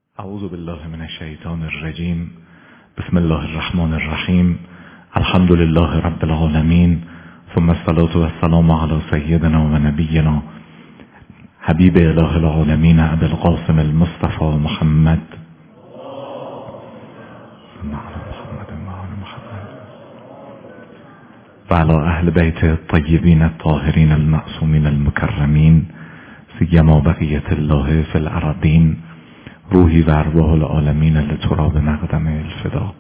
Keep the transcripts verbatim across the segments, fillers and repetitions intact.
اعوذ بالله من الشیطان الرجیم. بسم الله الرحمن الرحیم. الحمد لله رب العالمین، ثم الصلاة والسلام علی سیدنا و نبینا حبیب اله العالمین ابی القاسم المصطفى محمد و علی اهل بیت الطیبین الطاهرین المعصومین المکرمین، سیما بقیة الله فی الارضین، روحی و ارواح العالمین لتراب مقدم الفدا.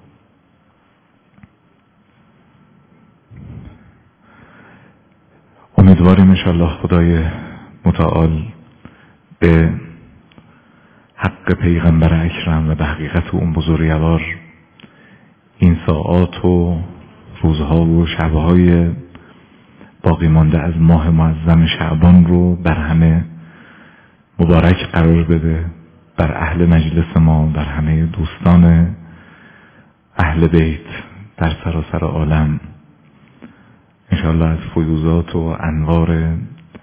امیدواریم انشاءالله خدای متعال به حق پیغمبر اکرم و به حقیقت اون بزرگوار این ساعات و روزها و شبهای باقی مانده از ماه معظم شعبان رو بر همه مبارک قرار بده، بر اهل مجلس ما، بر همه دوستان اهل بیت در سراسر عالم. انشاءالله از فیوزات و انوار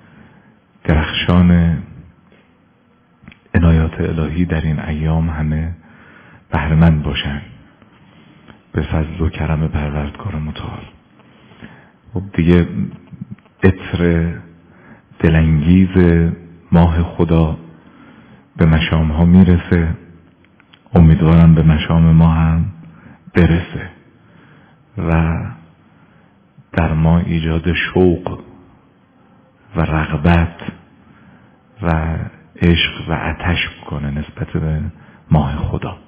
درخشان عنایات الهی در این ایام همه بهره‌مند باشند به فضل و کرم پروردگار متعال. خب دیگه عطر دلانگیز ماه خدا به مشام ها میرسه. امیدوارم به مشام ما هم برسه و در ما ایجاد شوق و رغبت و عشق و آتش بکنه نسبت به ماه خدا،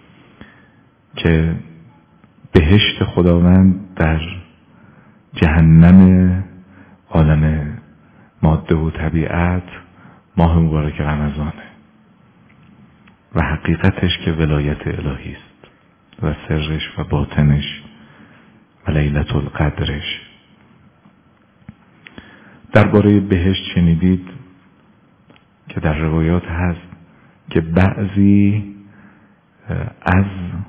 که بهشت خداوند در جهنم عالم ماده و طبیعت ماه مبارک رمضانه و حقیقتش که ولایت الهی است و سرش و باطنش و لیلة القدرش. درباره بهشت شنیدید که در روایات هست که بعضی از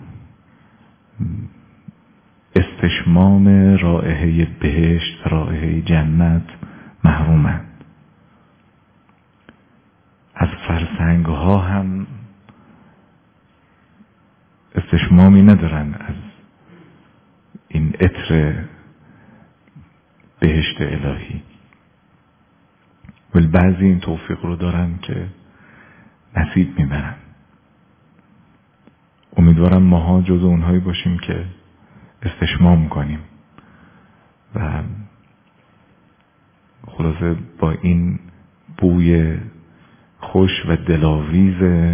استشمام رائحه بهشت و رائحه جنت محرومند. از فرسنگ ها هم استشمامی ندارن از این عطر بهشت الهی، ولی بعضی این توفیق رو دارن که نصیب میبرن. امیدوارم ماها جز اونهایی باشیم که استشمام کنیم و خلاصه با این بوی خوش و دلاویز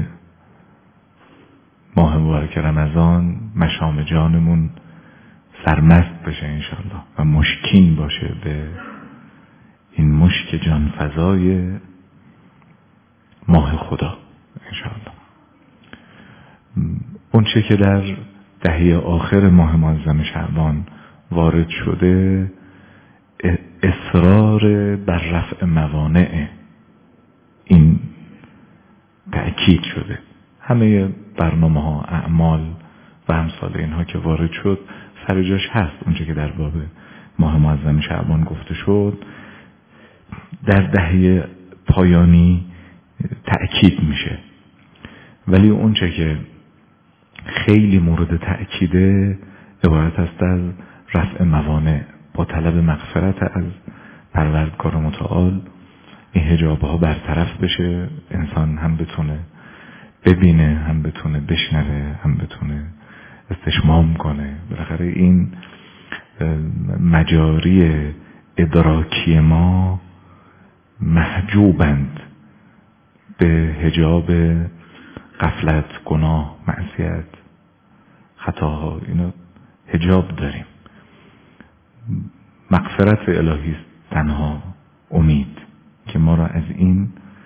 ماه مبارک رمضان مشام جانمون سرمست بشه انشالله و مشکین باشه به این مشک جان فضای ماه خدا انشالله. اون چه که در دهه آخر ماه معظم شعبان وارد شده اصرار بر رفع موانع این تأکید شده. همه برنامه ها، اعمال و امثال اینها که وارد شد سر جاش هست. اونچه که در باب ماه معظم شعبان گفته شد در دهه پایانی تأکید میشه، ولی اونچه که خیلی مورد تأکیده عبارت است از رفع موانع با طلب مغفرت از پروردگار متعال. این حجاب ها برطرف بشه، انسان هم بتونه ببینه، هم بتونه بشنوه، هم بتونه استشمام کنه. بالاخره این مجاری ادراکی ما محجوبند به حجاب غفلت، گناه، معصیت، خطاها. اینا حجاب داریم. مغفرت الهی است تنها امید که ما را از این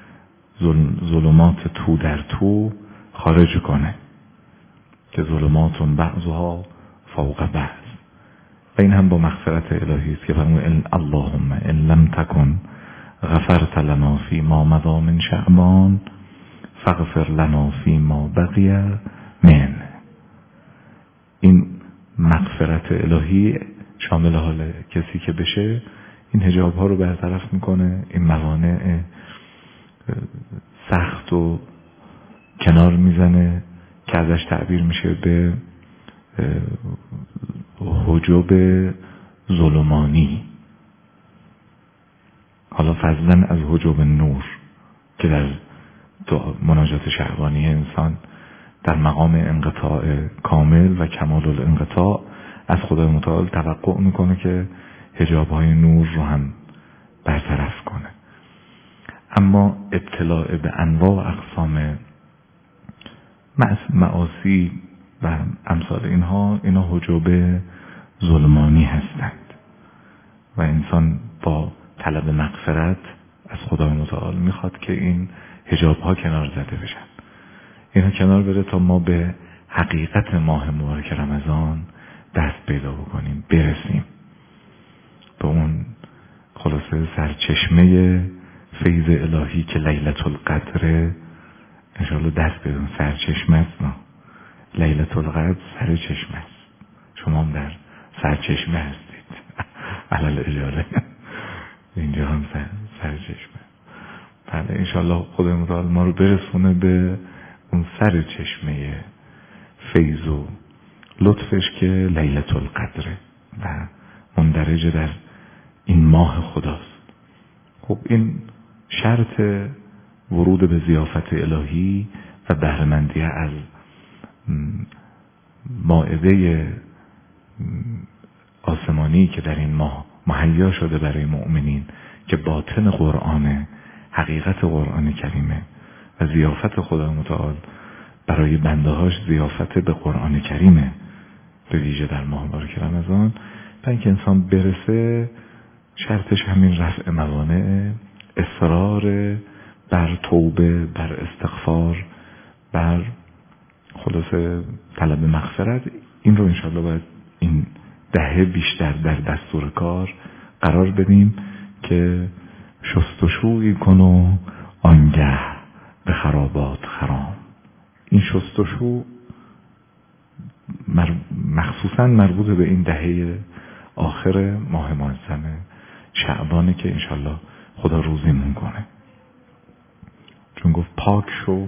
ظلمات تو در تو خارج کنه، که ظلمات بعضها فوق بعض. و این هم با مغفرت الهی است که فرمود اللهم ان لم تکن غفرت لنا فی ما مضی من شعبان فاغفر لنا فی ما بقی من. این مغفرت الهی شامل حال کسی که بشه این حجاب ها رو برطرف میکنه، این موانع سخت و کنار میزنه که ازش تعبیر میشه به حجب ظلمانی. حالا فضلا از حجب نور که در مناجات شعبانی انسان در مقام انقطاع کامل و کمال الانقطاع از خدای متعال توقع میکنه که حجابهای نور رو هم برطرف کنه. اما اطلاع به انواع و اقسام معاصی و امثال اینها اینا حجاب ظلمانی هستند و انسان با طلب مغفرت از خدای متعال میخواد که این حجابها کنار زده بشن، اینا کنار بره تا ما به حقیقت ماه مبارک رمضان دست پیدا بکنیم، برسیم به اون خلاصه سرچشمه فیض الهی که لیلة القدر انشاءالله دست بدون. سرچشمه است، نه لیلة القدر سرچشمه است، شما هم در سرچشمه هستید علل اجاره اینجا هم سر سرچشمه. بله انشاءالله خدای متعال ما رو برسونه به اون سرچشمه فیض و لطفش که لیلة القدره و مندرج در این ماه خداست. خب این شرط ورود به ضیافت الهی و بهره‌مندی از مائده آسمانی که در این ماه مهیا شده برای مؤمنین که باطن قرآن، حقیقت قرآن کریمه و ضیافت خدا متعال برای بندهاش ضیافت به قرآن کریمه، به ویژه در ماه مبارک رمضان. تا اینکه انسان برسه شرطش همین رفع موانع، اصرار بر توبه، بر استغفار، بر خلاصه طلب مغفرت. این رو انشاءالله باید این دهه بیشتر در دستور کار قرار بدیم که شستشویی کن و آنگه به خرابات خرام. این شستشو مخصوصا مربوط به این دهه آخر ماه معظم شعبانه که انشالله خدا روزیمون کنه، چون گفت پاک شو.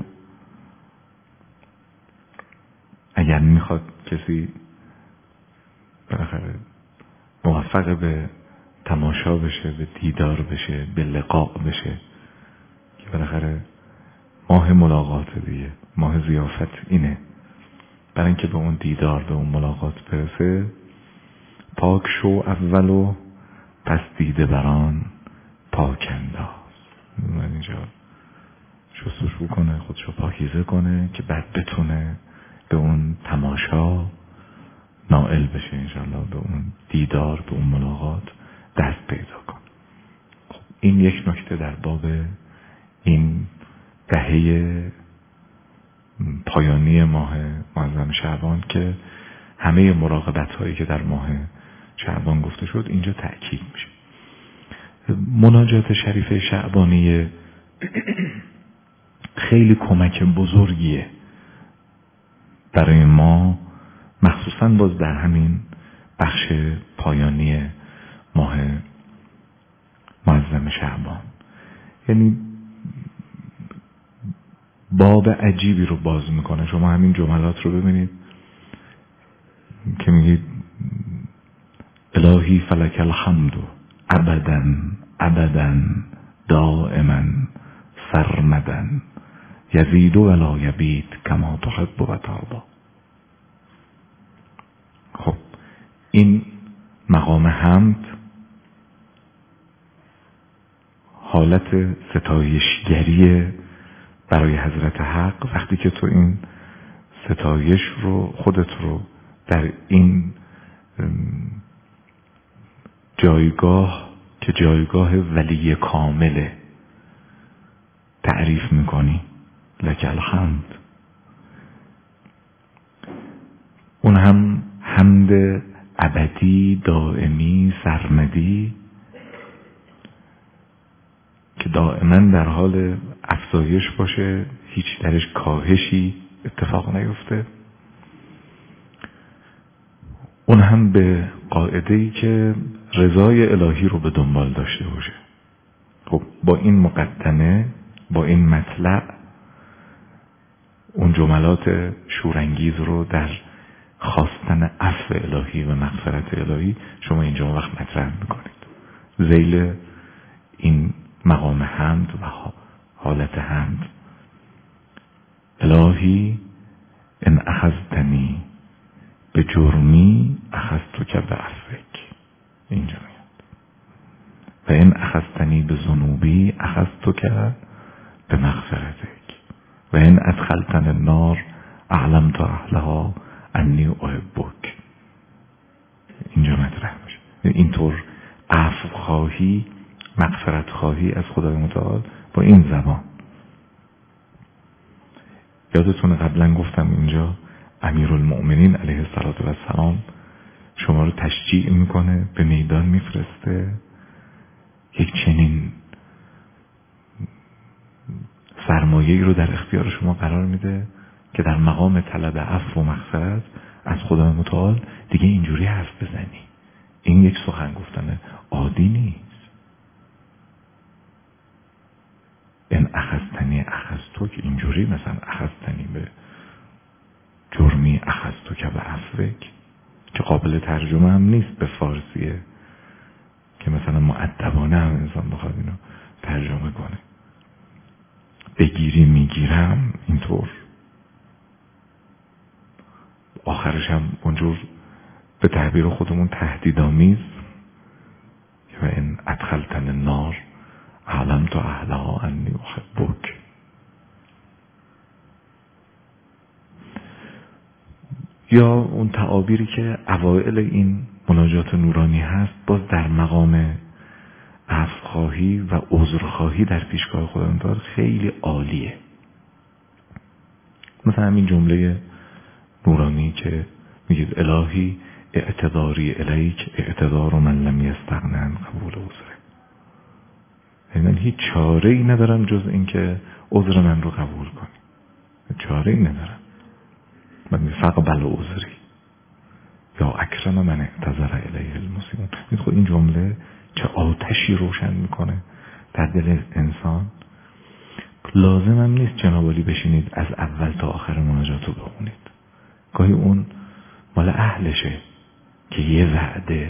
اگر میخواد کسی بالاخره موفق به تماشا بشه، به دیدار بشه، به لقاء بشه، که بالاخره ماه ملاقات دیگه، ماه ضیافت اینه، برای اینکه به اون دیدار، به اون ملاقات برسه پاک شو اول و پس دیده بران پاک انداز. من اینجا شستشو کنه، خودشو پاکیزه کنه که بعد بتونه به اون تماشا نائل بشه، انشاءالله به اون دیدار، به اون ملاقات دست پیدا کن. خب این یک نکته در باب این دهه پایانی ماه معظم شعبان که همه مراقبت هایی که در ماه شعبان گفته شد اینجا تأکید میشه. مناجات شریفه شعبانیه خیلی کمک بزرگیه برای ما، مخصوصا باز در همین بخش پایانی ماه معظم شعبان. یعنی باب عجیبی رو باز میکنه. شما همین جملات رو ببینید که میگید الهی فلک الحمد ابدا ابدا دائما سرمدا یزید ولا یبید کما تحب و ترضی. خب این مقام حمد حالت ستایشگری برای حضرت حق. وقتی که تو این ستایش رو، خودت رو در این جایگاه که جایگاه ولی کامله تعریف میکنی، لک الحمد، اون هم حمد ابدی دائمی سرمدی که دائما در حال افزایش باشه، هیچ درش کاهشی اتفاق نیفته. اون هم به قاعده‌ای که رضای الهی رو به دنبال داشته باشه. خب با این مقدمه، با این مطلع اون جملات شورانگیز رو در خواستن عفو الهی و مغفرت الهی شما اینجا وقت مطرح میکنید. ذیل این مقام حمد و حالت حمد: الهی ان اخذتنی به جرمی اخذتک به عفوک. اینجا میاد و ان اخذتنی به ذنوبی اخذتک به مغفرتک و ان ادخلتن النار اعلمت اهلها انی احبک. اینجا مطرح میشه. اینطور عفو خواهی، مغفرت خواهی از خدای متعال با این زبان. یادتونه قبلا گفتم اینجا امیرالمؤمنین علیه السلام شما رو تشجیع میکنه، به میدان میفرسته، یک چنین سرمایه‌ای رو در اختیار شما قرار میده که در مقام طلب عفو و مغفرت از خدای متعال دیگه اینجوری حرف بزنی. این یک سخن گفتن عادی نیست. این اخذتنی اخذتو که اینجوری مثلا اخذتنی به جرمی اخذتو که به عفوک که قابل ترجمه هم نیست به فارسیه که مثلا مؤدبانه هم انسان بخواد اینو ترجمه کنه. بگیری میگیرم اینطور، آخرش هم اونجور به تعبیر خودمون تهدیدآمیز و این ادخلتن النار علمت اهلها انی احبک. یا اون تعابیری که اوائل این مناجات نورانی هست، باز در مقام عفوخواهی و عذرخواهی در پیشگاه خداوند خیلی عالیه. مثلا همین جمله نورانی که میگید الهی اعتذاری الیک اعتذار من لم یستغن عن قبول عذره. یعنی هیچ چاره ای ندارم جز اینکه عذر من رو قبول کنی. چاره ای ندارم. من فقبل عذری یا اکرم من اعتذر الیه المسلمون. خب این جمله چه آتشی روشن میکنه در دل انسان. لازم هم نیست جناب عالی بشینید از اول تا آخر مناجات رو بخونید. گاهی اون مال اهلشه که یه وعده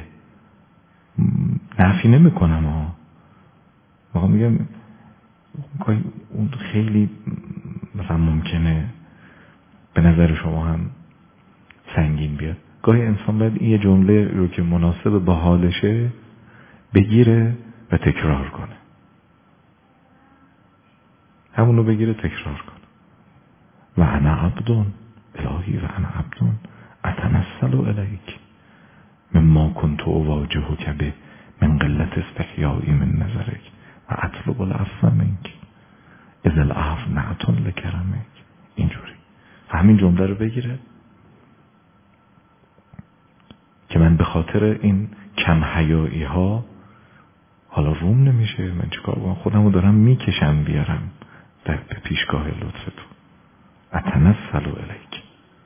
نفی نمیکنم ها، واقعا میگم گاهی اون خیلی مثلا ممکنه به نظر شما هم سنگین بیاد. گاهی انسان باید این یه جمله رو که مناسب با حالشه بگیره و تکرار کنه، همونو بگیره تکرار کنه. و انا عبدون الهی و انا عبدون اتنسل الیک مما کنت اواجهک به من قلت استحیایی من نظرک و اطلب العفو منک اذا العفو نعت لکرمک. اینجوری و همین جمله رو بگیره که من به خاطر این کم حیایی ها حالا روم نمیشه، من چیکار کنم؟ خودم رو دارم میکشم بیارم در پیشگاه لطف تو. اتنسل الیک.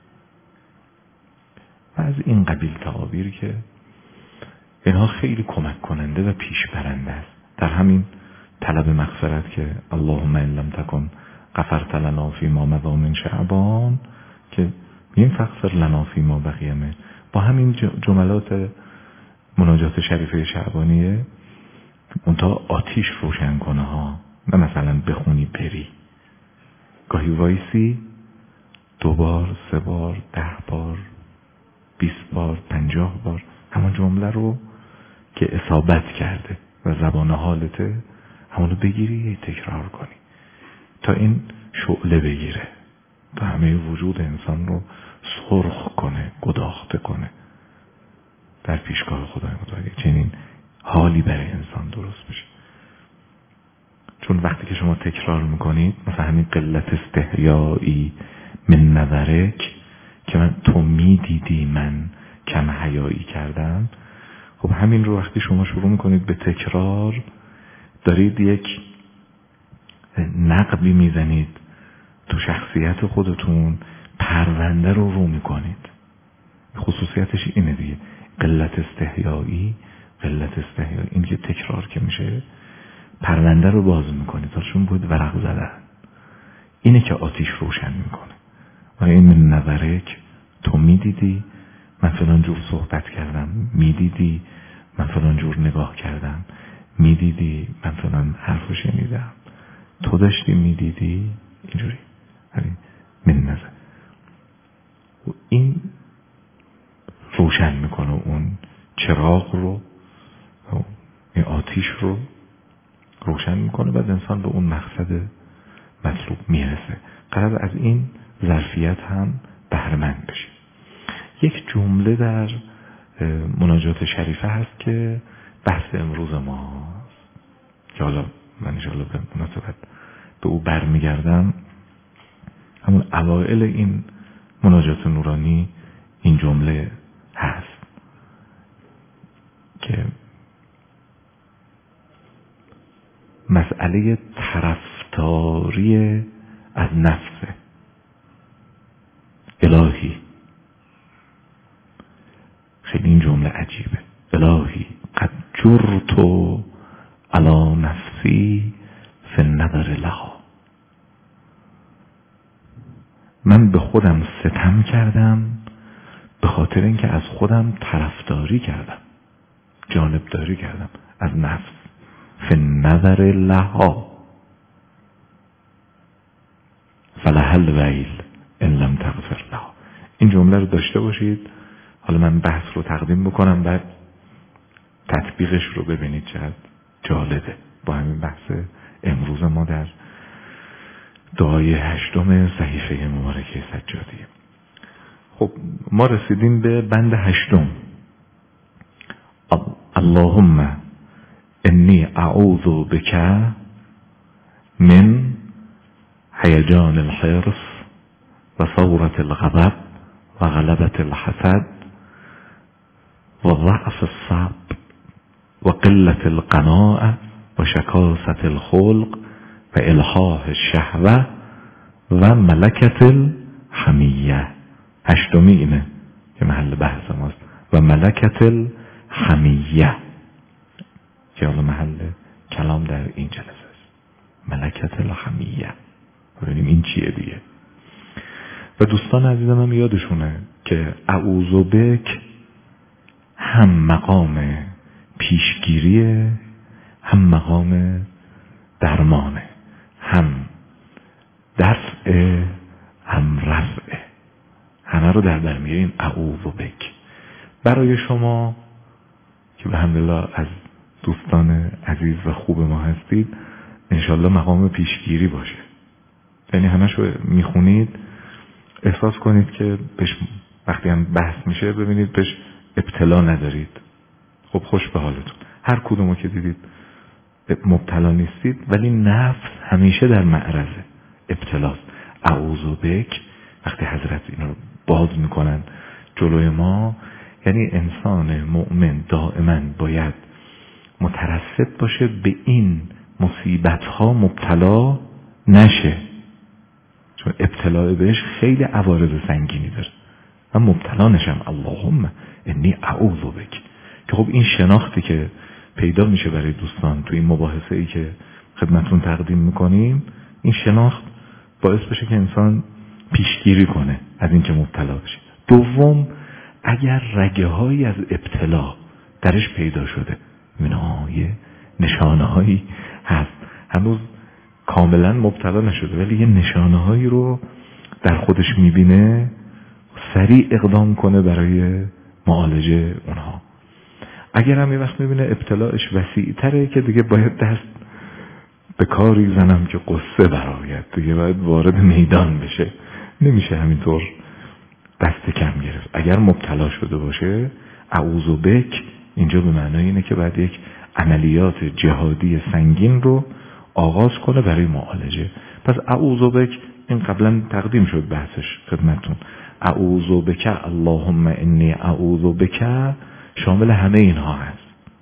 و از این قبیل تعابیر که اینها خیلی کمک کننده و پیش برنده است در همین طلب مغفرت که اللهم ان لم تکن غفرت لنا فی ما مضی من شعبان، که میگیم فغفر لنا فی ما بقی من. با همین جملات مناجات شریفه شعبانیه منتها آتیش روشن کنه ها، نه مثلا بخونی بری. گاهی وایسی دو بار، سه بار، ده بار، بیست بار، پنجاه بار همون جمله رو که اصابت کرده و زبان حالته همونو بگیری تکرار کنی تا این شعله بگیره، تا همه وجود انسان رو سرخ کنه، گداخته کنه در پیشگاه خدای متعال. چنین حالی برای انسان درست بشه. چون وقتی که شما تکرار میکنید مثلا همین قلت استحیایی من نظرک که من تو میدیدی من کم حیایی کردم، خب همین رو وقتی شما شروع میکنید به تکرار دارید یک نقبی میزنید تو شخصیت خودتون، پرونده رو رو میکنید. خصوصیتش اینه دیگه، قلت استحیایی. قلت استحیایی این که تکرار که میشه پرونده رو باز میکنید تا چون بود ورق زدن. اینه که آتیش روشن میکنه. و این من نظرک، تو میدیدی من فلان جور صحبت کردم، میدیدی من فلان جور نگاه کردم، میدیدی من فلان حرفو شنیدم، تو داشتی میدیدی اینجوری. من نظر و این روشن میکنه اون چراغ رو، این آتیش رو روشن میکنه، بعد انسان به اون مقصد مطلوب میرسه. قرار از این ظرفیت هم بهره‌مند بشه. یک جمله در مناجات شریفه هست که بحث امروز ماست که حالا من انشاءالله به مناسبت به او برمیگردم. همون اوائل این مناجات نورانی این جمله هست که مسئله طرفداری از نفس. الهی، خیلی این جمله عجیبه، الهی قد جرت علی نفسی فی النظر لها، من به خودم ستم کردم به خاطر اینکه از خودم طرفداری کردم، جانبداری کردم از نفس. فی النظر لها فلها الویل ان لم تغفر لها. این جمله رو داشته باشید. حالا من بحث رو تقدیم بکنم، بعد تطبیقش رو ببینید چقدر جالبه با همین بحث امروز ما در دعای هشتم صحیفه مبارکه سجادی. خب ما رسیدیم به بند هشتم. اللهم انی اعوذ بک من هیجان الحرص و ثورة الغضب و غلبة الحسد و ضعف الصبر و قلة القناعة و شکاست الخلق و الحاح الشهوة و ملکة الحمیه. هشتمی اینه که محل بحث ماست. و ملکة الحمیه که حالا محل کلام در این جلسه است. ملکة الحمیه. ببینیم این چیه دیگه. و دوستان عزیزم هم یادشونه که اعوذ بک هم مقام پیشگیریه، هم مقام درمانه، هم دفعه، هم رفعه. همه رو در بر میگه این اعوذ بک. برای شما که به الحمدلله از دوستان عزیز و خوب ما هستید، انشالله مقام پیشگیری باشه. یعنی همش رو میخونید احساس کنید که بهش وقتی هم بحث میشه ببینید بهش ابتلا ندارید. خب خوش به حالتون. هر کدومو که دیدید مبتلا نیستید، ولی نفس همیشه در معرض ابتلاست. اعوذ بک وقتی حضرت این رو باز میکنن جلوی ما، یعنی انسان مؤمن دائما باید مترصد باشه به این مصیبت ها مبتلا نشه، چون ابتلا بهش خیلی عوارض سنگینی داره. من مبتلا نشم. اللهم انی اعوذ بک. که خب این شناختی که پیدا میشه برای دوستان تو این مباحثه ای که خدمتون تقدیم میکنیم، این شناخت باعث بشه که انسان پیشگیری کنه از این که مبتلا بشه. دوم، اگر رگه هایی از ابتلا درش پیدا شده، منهای نشانه هایی هست، هنوز کاملا مبتلا نشده ولی یه نشانه هایی رو در خودش میبینه، سریع اقدام کنه برای معالجه اونها. اگر هم یه وقت میبینه ابتلاش وسیع تره که دیگه باید دست به کاری زنم که قصه برآید، دیگه باید وارد میدان بشه، نمیشه همینطور دست کم گرفت. اگر مبتلا شده باشه، اعوذ بک اینجا به معنای اینه که باید یک عملیات جهادی سنگین رو آغاز کنه برای معالجه. پس اعوذ بک این قبلا تقدیم شد بحثش خدمتون. اعوذ بک اللهم انی اعوذ بک شامل همه اینها هست.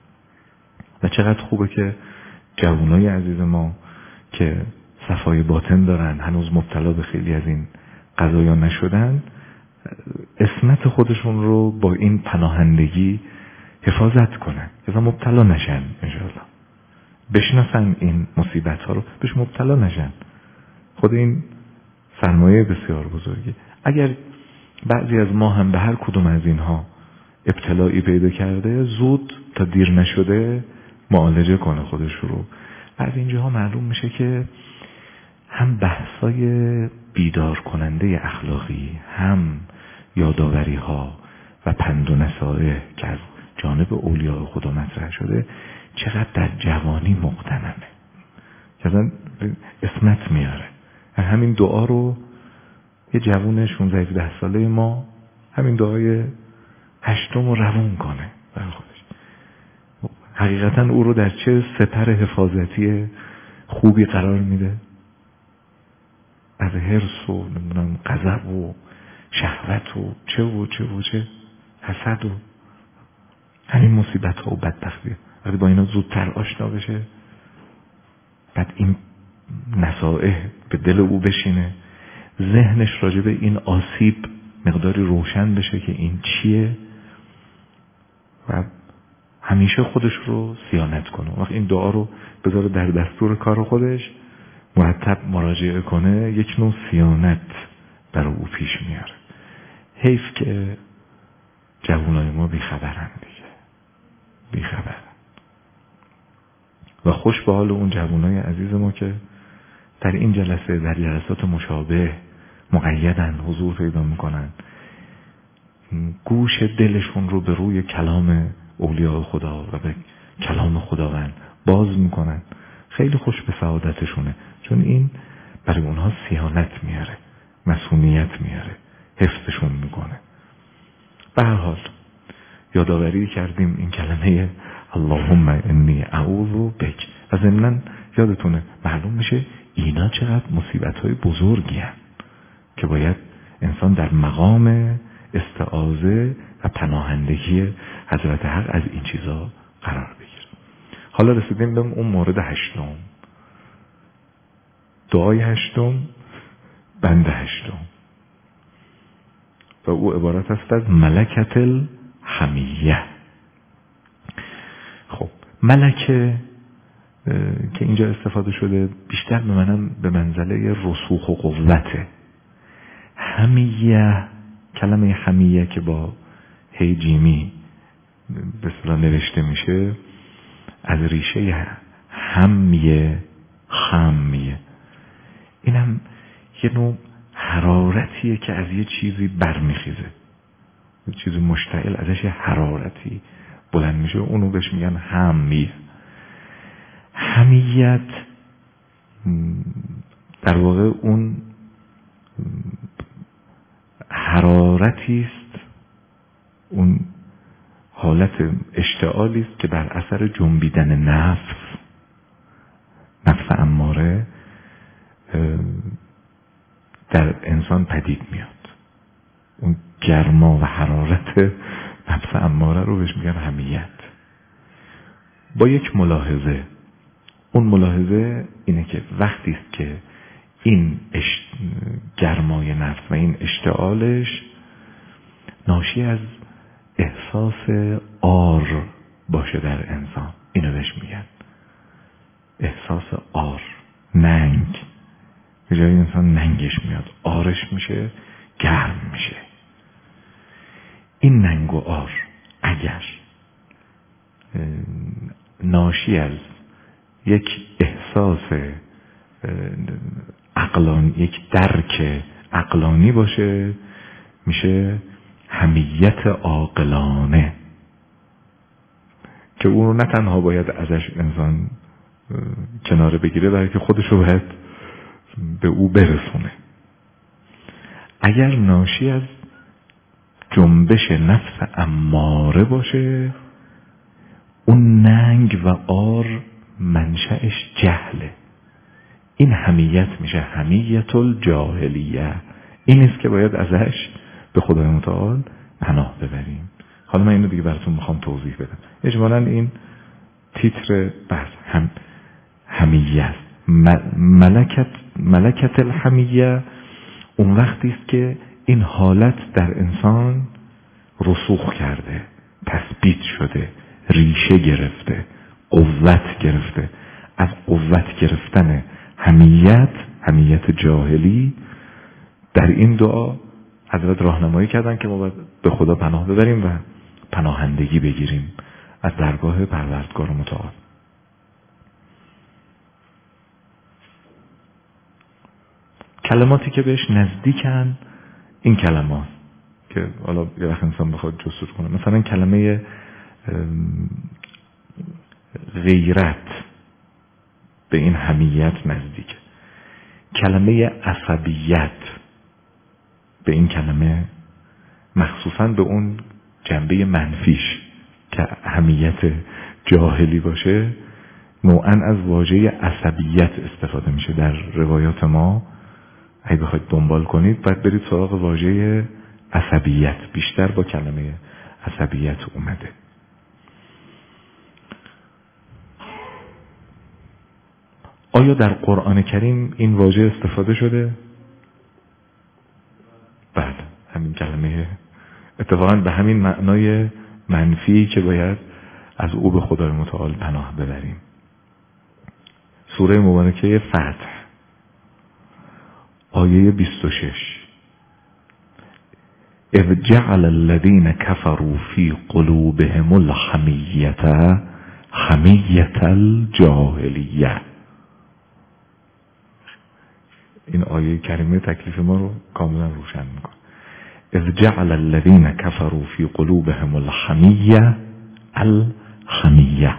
و چقدر خوبه که جوانای عزیز ما که صفای باطن دارن، هنوز مبتلا به خیلی از این قضایا نشدن، اسمت خودشون رو با این پناهندگی حفاظت کنن که مبتلا نشن. انشاءالله بشناسن این مصیبت ها رو، بهش مبتلا نشن. خود این سرمایه بسیار بزرگی. اگر بعضی از ما هم به هر کدوم از اینها ابتلایی پیدا کرده، زود تا دیر نشده معالجه کنه خودش رو. از اینجاها معلوم میشه که هم بحثای بیدار کننده اخلاقی، هم یاداوری ها و پند و نصایح که از جانب اولیاء خدا مطرح شده چقدر در جوانی مقتنمه، که اصلا اسمت میاره. همین دعا رو یه جوون شانزده هفده ساله ما همین دعای هشتم رو روون کنه برای خودش، حقیقتا او رو در چه سپر حفاظتی خوبی قرار میده، از حرص و نمیدونم غضب و شهوت و چه و چه و چه حسد و همین مصیبت ها و بدبختی. وقتی با اینا زودتر آشنا بشه، بعد این نصائح به دل او بشینه، ذهنش راجع به این آسیب مقداری روشن بشه که این چیه و همیشه خودش رو صیانت کنه. وقتی این دعا رو بذاره در دستور کار خودش، مرتب مراجعه کنه، یک نوع صیانت برای او پیش میاره. حیف که جوانای ما بیخبرن دیگه، بیخبرن. و خوش به حال اون جوانای عزیز ما که در این جلسه، در جلسات مشابه مقیدن، حضور پیدا میکنن، گوش دلشون رو به روی کلام اولیاء خدا و به کلام خداوند باز میکنن. خیلی خوش به سعادتشونه، چون این برای اونها صیانت میاره، مسئولیت میاره، حفظشون میکنه. به هر حال یادآوری کردیم این کلمه اللهم انی اعوذ بک، و ضمناً یادتونه معلوم میشه اینا چقدر مصیبت‌های بزرگی هستند که باید انسان در مقام استعاذه و پناهندگی حضرت حق از این چیزا قرار بگیره. حالا رسیدیم به اون مورد هشتم، دعای هشتم، بند هشتم، و او عبارت است از ملکت الحمیه. خب ملکه که اینجا استفاده شده بیشتر به منم به منزله رسوخ و قوته. حمیه، کلمه حمیه که با هی جیمی به اصطلاح نوشته میشه، از ریشه حمیه، خمیه. اینم یه نوع حرارتیه که از یه چیزی برمیخیزه، یه چیزی مشتعل ازش حرارتی بلند میشه، اونو بهش میگن حمیه. حمیت در واقع اون حرارتی است، اون حالت اشتعالی است که بر اثر جنبیدن نفس نفس اماره در انسان پدید میاد. اون گرما و حرارت نفس اماره رو بهش میگن حمیت. با یک ملاحظه، اون ملاحظه اینه که وقتی است که این اش... گرمای نفس و این اشتعالش ناشی از احساس آر باشه در انسان، اینو بهش میگن احساس آر، ننگ. به جای انسان ننگش میاد، آرش میشه، گرم میشه. این ننگ و آر اگر ناشی از یک احساس عقلانی، یک درک عقلانی باشه، میشه حمیت عاقلانه، که اون رو نه تنها باید ازش انسان کناره بگیره، بلکه خودش رو باید به او برسونه. اگر ناشی از جنبش نفس اماره باشه، اون ننگ و آر منشأش جهله. این حمیت میشه حمیت الجاهلیه. این است که باید ازش به خدای متعال پناه ببریم. حالا من اینو دیگه براتون میخوام توضیح بدم. اجمالاً این تیتر بحث هم حمیه است. ملکت ملکت الحمیه اون وقتی است که این حالت در انسان رسوخ کرده، تثبیت شده، ریشه گرفته، قوت گرفته. از قوت گرفتن حمیت، حمیت جاهلی، در این دعا حضرت راهنمایی کردن که ما باید به خدا پناه ببریم و پناهندگی بگیریم از درگاه پروردگار متعال. کلماتی که بهش نزدیکن این کلمات که حالا یه وقت انسان بخواد جستجو کنه، مثلا کلمه غیرت به این حمیت نزدیکه، کلمه عصبیت به این کلمه، مخصوصا به اون جنبه منفیش که حمیت جاهلی باشه، نوعاً از واژه عصبیت استفاده میشه در روایات ما. اگه بخواید دنبال کنید باید برید سراغ واژه عصبیت، بیشتر با کلمه عصبیت اومده. آیا در قرآن کریم این واژه استفاده شده؟ بله، همین کلمه، اتفاقاً به همین معنای منفی که باید از او به خدای متعال پناه ببریم. سوره مبارکه فتح آیه بیست و شش: اذ جعل الذين كفروا في قلوبهم الحمیة حمیة الجاهلیه. این آیه کریمه تکلیف ما رو کاملا روشن میکنه. اذ جعل الذين كفروا في قلوبهم الحمیة الحمیة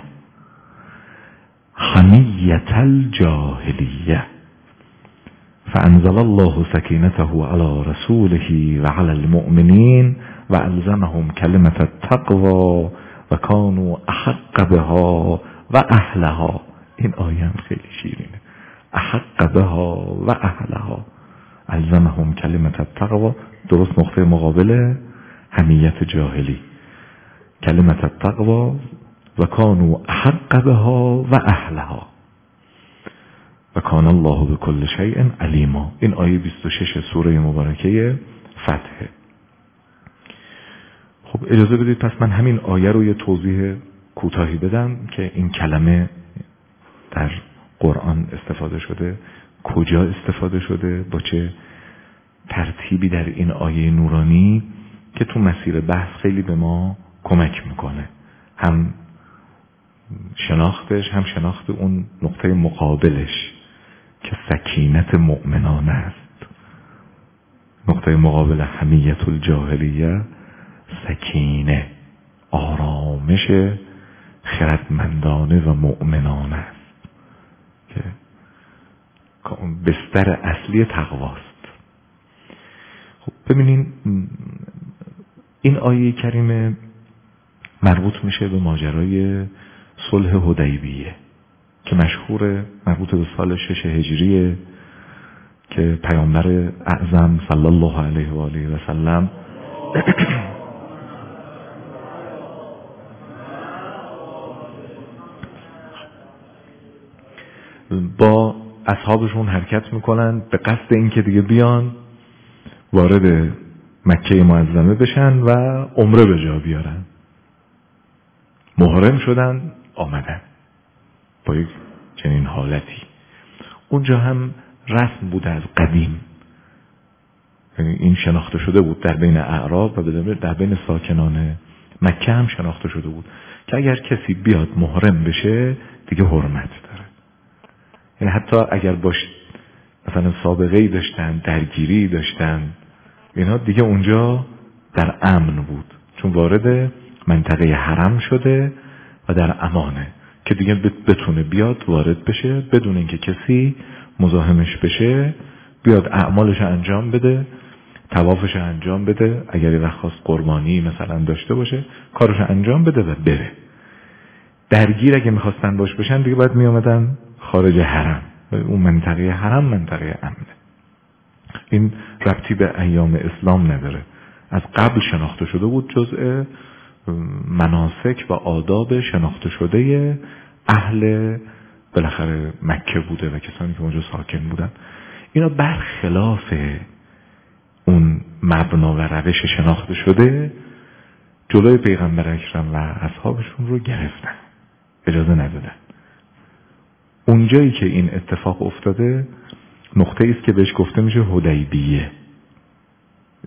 حمیة الجاهلیه فأنزل الله سكينته على رسوله وعلى المؤمنين وألزمهم كلمة التقوى وكانوا أحق بها وأهلها. این آیه هم خیلی شیرینه. أحق بها وأهلها، ألزمهم كلمة التقوى، درست نقطه مقابل حمیت جاهلی، كلمة التقوى وكانوا أحق بها وأهلها و کان الله بكل شیء علیما. این آیه بیست و شش سوره مبارکه فتح. خب اجازه بدید پس من همین آیه رو یه توضیح کوتاهی بدم که این کلمه در قرآن استفاده شده، کجا استفاده شده، با چه ترتیبی در این آیه نورانی که تو مسیر بحث خیلی به ما کمک میکنه، هم شناختش هم شناخت اون نقطه مقابلش که سکینت مؤمنانه است. نقطه مقابل حمیت الجاهلیه سکینه، آرامش خردمندانه و مؤمنانه است که بستر اصلی تقواست. خب ببینین این آیه کریمه مربوط میشه به ماجرای صلح حدیبیه که مشهور، مربوط به سال شش هجریه که پیامبر اعظم صلی الله علیه و آله و سلم با اصحابشون حرکت میکنن به قصد اینکه دیگه بیان وارد مکه معظمه بشن و عمره به جا بیارن. محرم شدن، آمدن با یک چنین حالتی. اونجا هم رسم بود از قدیم، یعنی این شناخته شده بود در بین اعراب و در بین ساکنان مکه هم شناخته شده بود که اگر کسی بیاد محرم بشه دیگه حرمت داره. یعنی حتی اگر باش مثلا سابقه‌ای داشتن، درگیری داشتن، اینا دیگه اونجا در امن بود، چون وارد منطقه حرم شده و در امانه که دیگه بتونه بیاد وارد بشه بدون اینکه کسی مزاحمش بشه، بیاد اعمالش انجام بده، طوافش انجام بده، اگر یه وقت خواست قربانی مثلا داشته باشه کارش انجام بده و بره. درگیر اگه میخواستن باش بشن دیگه باید میامدن خارج حرم، اون منطقه حرم منطقه امنه. این ربطی به ایام اسلام نداره، از قبل شناخته شده بود، جزء مناسک و آداب شناخته شده اهل بالاخره مکه بوده و کسانی که اونجا ساکن بودن. اینا برخلاف اون مبنا و روش شناخته شده جلوی پیغمبر اکرم و اصحابشون رو گرفتن، اجازه ندادن. اونجایی که این اتفاق افتاده نقطه است که بهش گفته میشه حدیبیه.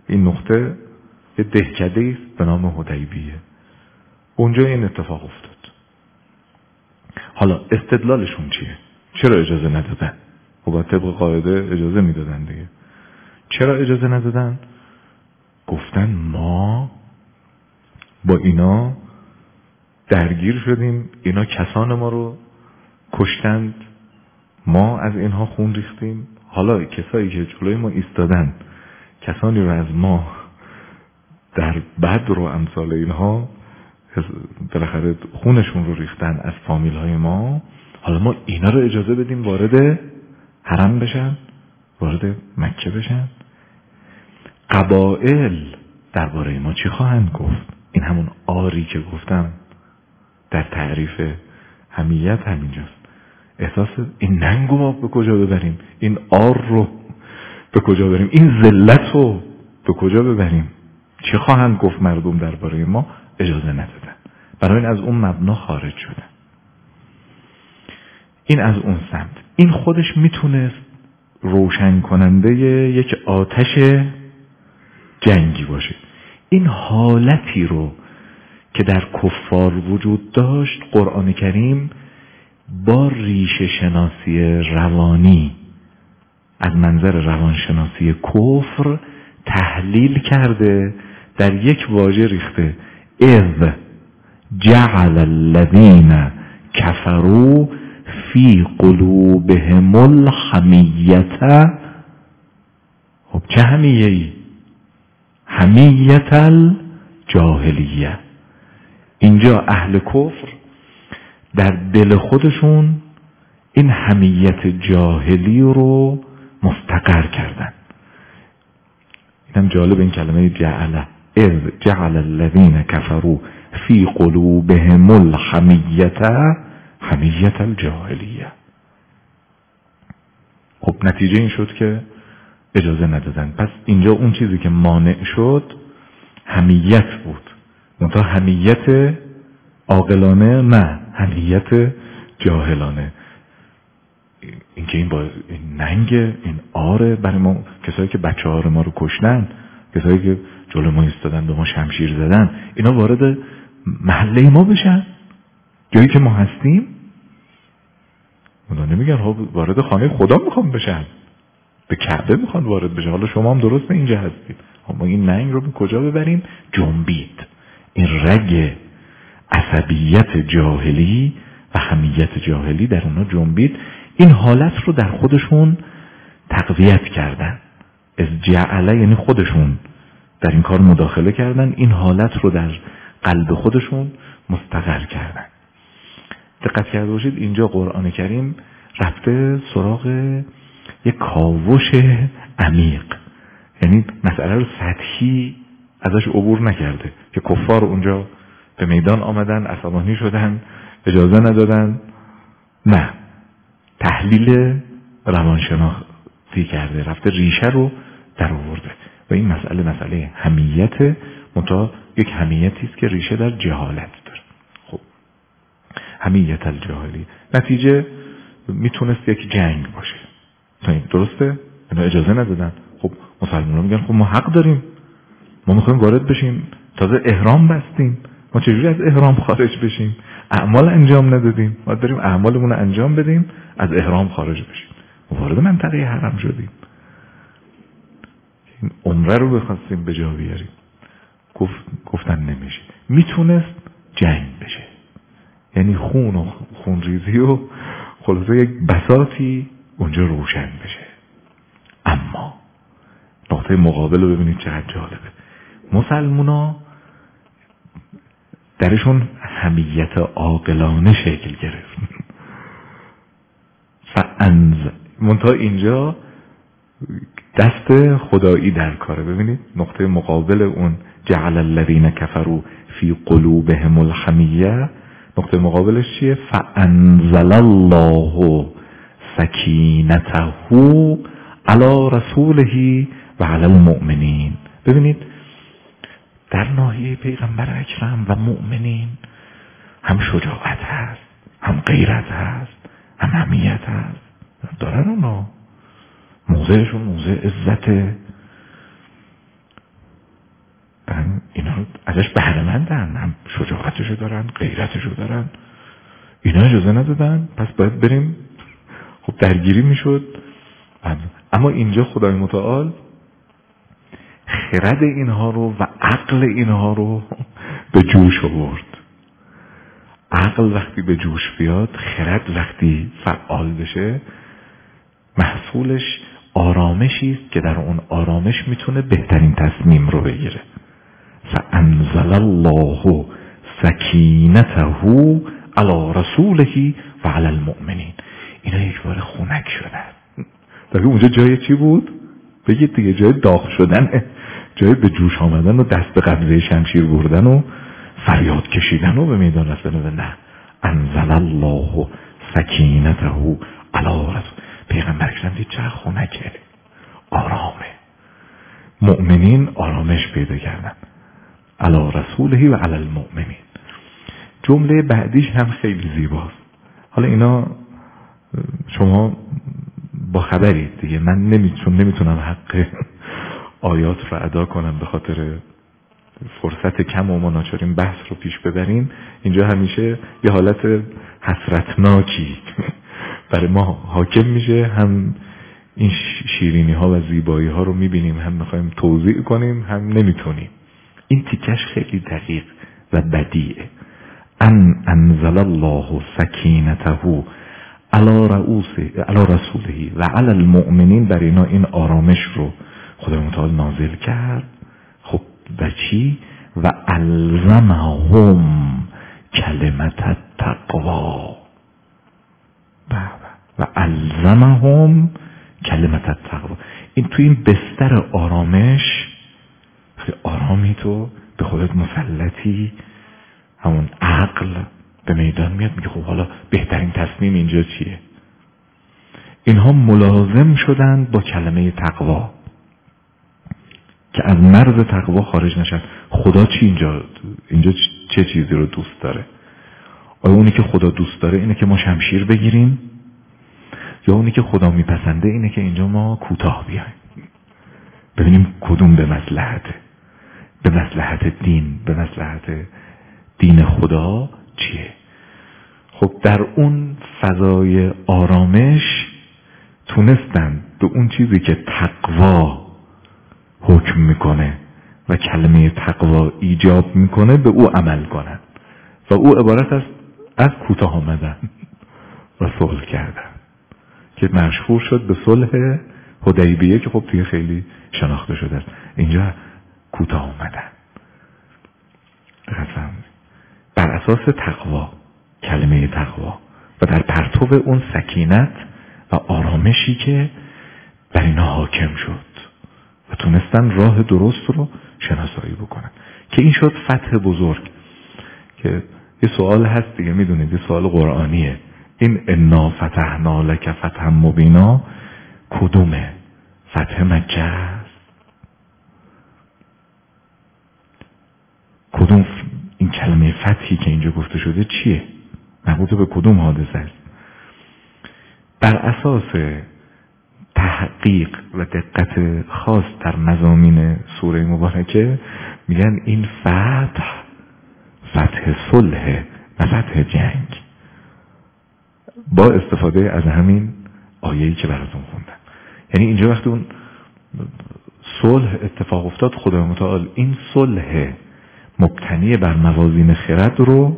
این نقطه یه دهکده است به نام حدیبیه، اونجا این اتفاق افتاد. حالا استدلالشون چیه؟ چرا اجازه ندادن؟ خب طبق قاعده اجازه میدادن دیگه. چرا اجازه ندادن؟ گفتن ما با اینا درگیر شدیم، اینا کسان ما رو کشتند، ما از اینها خون ریختیم. حالا کسایی که جلوی ما ایستادن، کسانی رو از ما در بدر و امثال اینها بالاخره خونشون رو ریختن از فامیل های ما، حالا ما اینا رو اجازه بدیم وارد حرم بشن، وارد مکه بشن؟ قبائل درباره ما چی خواهند گفت؟ این همون آری که گفتم در تعریف حمیت همینجاست. احساس این ننگو ما به کجا ببریم؟ این آر رو به کجا ببریم؟ این ذلت رو به کجا ببریم؟ چه خواهند گفت مردم درباره ما؟ اجازه ندادن. برای این از اون مبنا خارج شدن. این از اون سمت. این خودش میتونست روشن کننده یک آتش جنگی باشه. این حالتی رو که در کفار وجود داشت قرآن کریم با ریشه شناسی روانی از منظر روانشناسی کفر تحلیل کرده، در یک واژه ریخته: اذ جعل الذین کفروا فی قلوبهم الحمیة. خب چه حمیه‌ای؟ حمیة الجاهلیه. اینجا اهل کفر در دل خودشون این حمیت جاهلی رو مستقر کردن. اینم جالب این کلمه جعل، اذ جعل الذین کفروا فی قلوبهم الحمیة حمیة الجاهلیه. خب نتیجه این شد که اجازه ندادن. پس اینجا اون چیزی که مانع شد حمیت بود، منتها حمیت عاقلانه نه، حمیت جاهلانه. اینکه این با این ننگ، این آره برای ما، کسایی که بچه ها ما رو کشتن، کسایی که جلو ما ایستادن به ما شمشیر زدن، اینا وارد محله ما بشن، جایی که ما هستیم. اونا نمیگن ها وارد خانه خدا میخوام بشن، به کعبه میخوان وارد بشن. حالا شما هم درست اینجا هستید، ما این ننگ رو به کجا ببریم؟ جنبید. این رگ عصبیت جاهلی و حمیت جاهلی در اونا جنبید. این حالت رو در خودشون تقویت کردن. از جعله یعنی خودشون در این کار مداخله کردن، این حالت رو در قلب خودشون مستقر کردن. دقت کرده باشید اینجا قرآن کریم رفته سراغ یک کاوش عمیق، یعنی مسئله رو سطحی ازش عبور نکرده که کفار اونجا به میدان آمدن، عصبانی شدن، اجازه ندادن. نه، تحلیل روانشناختی کرده، رفته ریشه رو در آورده و این مسئله مسئله حمیت، منتها یک حمیتی است که ریشه در جهالت داره. خب حمیت الجاهلی، نتیجه میتونست یک جنگ باشه. درسته؟ اینا اجازه ندادن. خب مسلمان ها میگن خب ما حق داریم، ما میخوایم وارد بشیم، تازه احرام بستیم، ما چجوری از احرام خارج بشیم؟ اعمال انجام ندادیم، ما داریم اعمالمون رو انجام بدیم، از احرام خارج بشیم. وارد منطقه حرم شدیم، این عمره رو بخواستیم به جا بیاریم. گفت گفتن نمیشه. میتونست جنگ بشه، یعنی خون و خونریزی و خلاصه یک بساطی اونجا روشن بشه. اما نقطه مقابل رو ببینید چقدر جالبه. مسلمونا درشون حمیت عاقلانه شکل گرفت. فانز منتها اینجا دست خدایی در کاره. ببینید نقطه مقابل اون جعل الذین کفروا فی قلوبهم الحمیه، نقطه مقابلش چیه؟ فانزل الله سکینته علی رسوله و علی المؤمنین. ببینید در ناحیه پیغمبر اکرم و مؤمنین هم شجاعت هست، هم غیرت هست، هم حمیت هست. دارن اونا موضعشون موضع عزته. اینا ازش بهره مندن، هم شجاعتشو دارن، غیرتشو دارن، اینا اجازه ندادن، پس باید بریم. خب درگیری میشد. اما اینجا خدای متعال خرد اینها رو و عقل اینها رو به جوش آورد. عقل وقتی به جوش بیاد، خرد وقتی فعال بشه، محصولش آرامشی است که در اون آرامش میتونه بهترین تصمیم رو بگیره. فانزل الله سکینته علی رسوله و علی المؤمنین. اینا یک بار خنک شدن. دیگه اونجا جای چی بود؟ بگید دیگه، جای داغ شدن، جای به جوش آمدن و دست به قبضه شمشیر بردن و فریاد کشیدن و به میدان رفتن. نه، انزل الله سکینته علی رسول. پیغمبر اکرم دید چقدر خنکه، آرامه. مؤمنین آرامش پیدا کردن. علی رسوله و علی المؤمنین. جمله بعدیش هم خیلی زیباست. حالا اینا شما با خبرید دیگه، من نمیتونم نمیتونم حق آیات رو ادا کنم به خاطر فرصت کم و مناچاریم بحث رو پیش ببریم. اینجا همیشه یه حالت حسرتناکی برای ما حاکم میشه، هم این شیرینی ها و زیبایی ها رو میبینیم، هم میخوایم توضیح کنیم، هم نمیتونیم. این تیکش خیلی دقیق و بدیعه. ان انزل الله سکینته علی رؤوسه علی رسوله و علی المؤمنین. بر اینا این آرامش رو خدای متعال نازل کرد. خب و چی؟ و الزمهم کلمت التقوا. و الزمهم کلمت التقوا. این تو این بستر آرامش، آرامی تو به خودت مسلطی، همون عقل به میدان میاد، میگه خب حالا بهترین تصمیم اینجا چیه؟ اینها ملازم شدن با کلمه تقوا که از مرز تقوا خارج نشن. خدا چی اینجا اینجا چه چیزی رو دوست داره؟ آیا اونی که خدا دوست داره اینه که ما شمشیر بگیریم، یا اونی که خدا میپسنده اینه که اینجا ما کوتاه بیایم؟ ببینیم کدوم به مصلحته. به مصلحت دین، به مصلحت دین خدا چیه؟ خب در اون فضای آرامش تونستن به اون چیزی که تقوا حکم میکنه و کلمه تقوا ایجاب میکنه به او عمل کنن و او عبارت است از کوتاه آمدن و صلح کردن که مشهور شد به صلح حدیبیه که خب توی خیلی شناخته شده است. اینجا کوتاه آمدن بر اساس تقوا، کلمه تقوا، و در پرتو اون سکینت و آرامشی که بر اینا حاکم شد و تونستن راه درست رو شناسایی بکنن که این شد فتح بزرگ. که یه سوال هست دیگه، میدونید یه سوال قرآنیه، این انا فتحنا لک فتحا مبینا کدومه؟ فتح مکه است؟ کدوم این کلمه فتحی که اینجا گفته شده چیه؟ مربوط به کدوم حادثه است؟ بر اساس تحقیق و دقت خاص در مضامین سوره مبارکه میگن این فتح فتح صلح و فتح جنگ، با استفاده از همین آیه‌ای که براتون خوندم. یعنی اینجا وقتی اون صلح اتفاق افتاد، خدای متعال این صلح مبتنی بر موازین خرد رو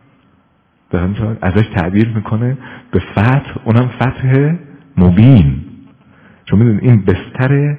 ازش تعبیر میکنه به فتح، اونم فتح مبین. چون میدونید این بستر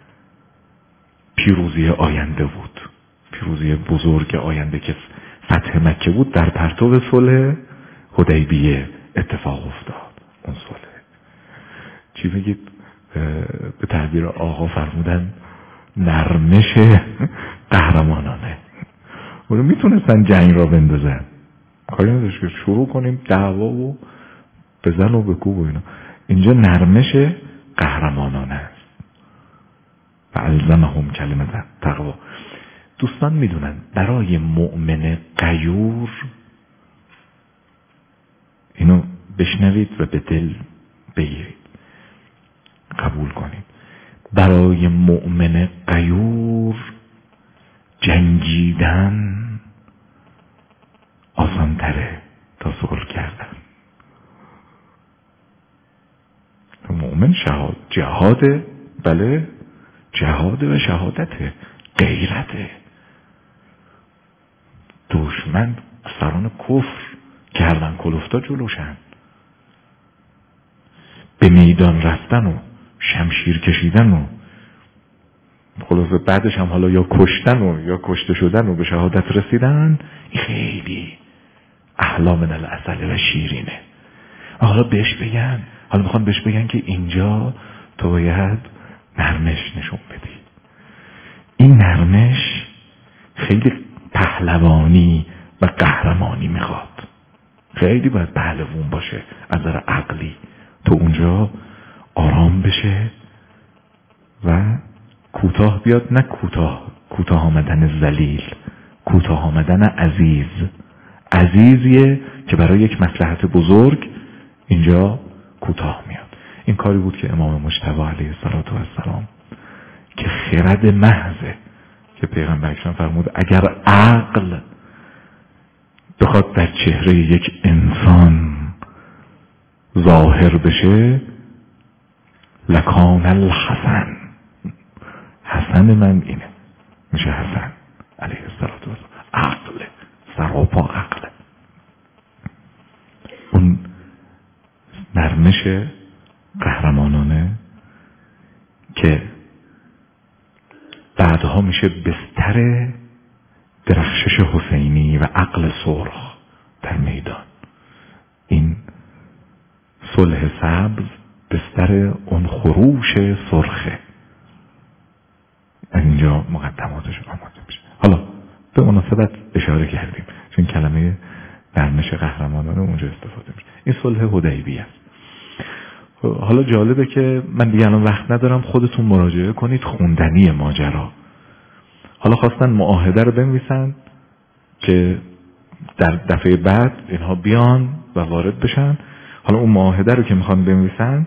پیروزی آینده بود، پیروزی بزرگ آینده که فتح مکه بود، در پرتو صلح حدیبیه اتفاق افتاد. اون صلح چی بگید؟ به تعبیر آقا فرمودن نرمش قهرمانانه. اونو میتونستن جنگ را بندازن، کاری نداشت که شروع کنیم دعوا و بزن و بکوب و اینا. اینجا نرمش قهرمانانه است. و الزمهم کلمت تقوا. دوستان میدونن برای مؤمن غیور، اینو بشنوید و به دل بگیرید، قبول کنید، برای مؤمن غیور جنگ جنگیدن آسان تره تا صلح کردن. مؤمن شهاد جهاده، بله جهاده و شهادته، غیرته. دشمن سران کفر کردن کلفتا جلوشن، به میدان رفتن و شمشیر کشیدن و خلاصه بعدش هم حالا یا کشتن و یا کشته شدن و به شهادت رسیدن، این خیلی احلا من العسل و شیرینه. حالا بهش بگن، حالا میخوان بهش بگن که اینجا تو باید نرمش نشون بدی. این نرمش خیلی پهلوانی و قهرمانی میخواد، خیلی باید پهلوان باشه از نظر عقلی، تو اونجا آرام بشه و کوتاه بیاد، نه کوتاه کوتاه آمدن ذلیل، کوتاه آمدن عزیز. عزیزیه که برای یک مصلحت بزرگ اینجا کوتاه میاد. این کاری بود که امام مجتبی علیه السلام که خرد محضه که پیغمبر اکرم فرمود اگر عقل بخواد در چهره یک انسان ظاهر بشه لکان الحسن، حسن من اینه، میشه حسن علیه السلام. عقل سراپا عقل. اون نرمش قهرمانانه که بعدها میشه بستر درخشش حسینی و عقل سرخ در میدان. این صلح سبز بستر اون خروش سرخه. اینجا مقدماتش آماده میشه. حالا به مناسبت اشاره کردیم چون کلمه نرمش قهرمانانه اونجا استفاده میشه. این صلح حدیبیه است. حالا جالبه که من دیگه الان وقت ندارم، خودتون مراجعه کنید خوندنی ماجرا. حالا خواستن معاهده رو بنویسن که در دفعه بعد اینها بیان و وارد بشن. حالا اون معاهده رو که میخوان بنویسن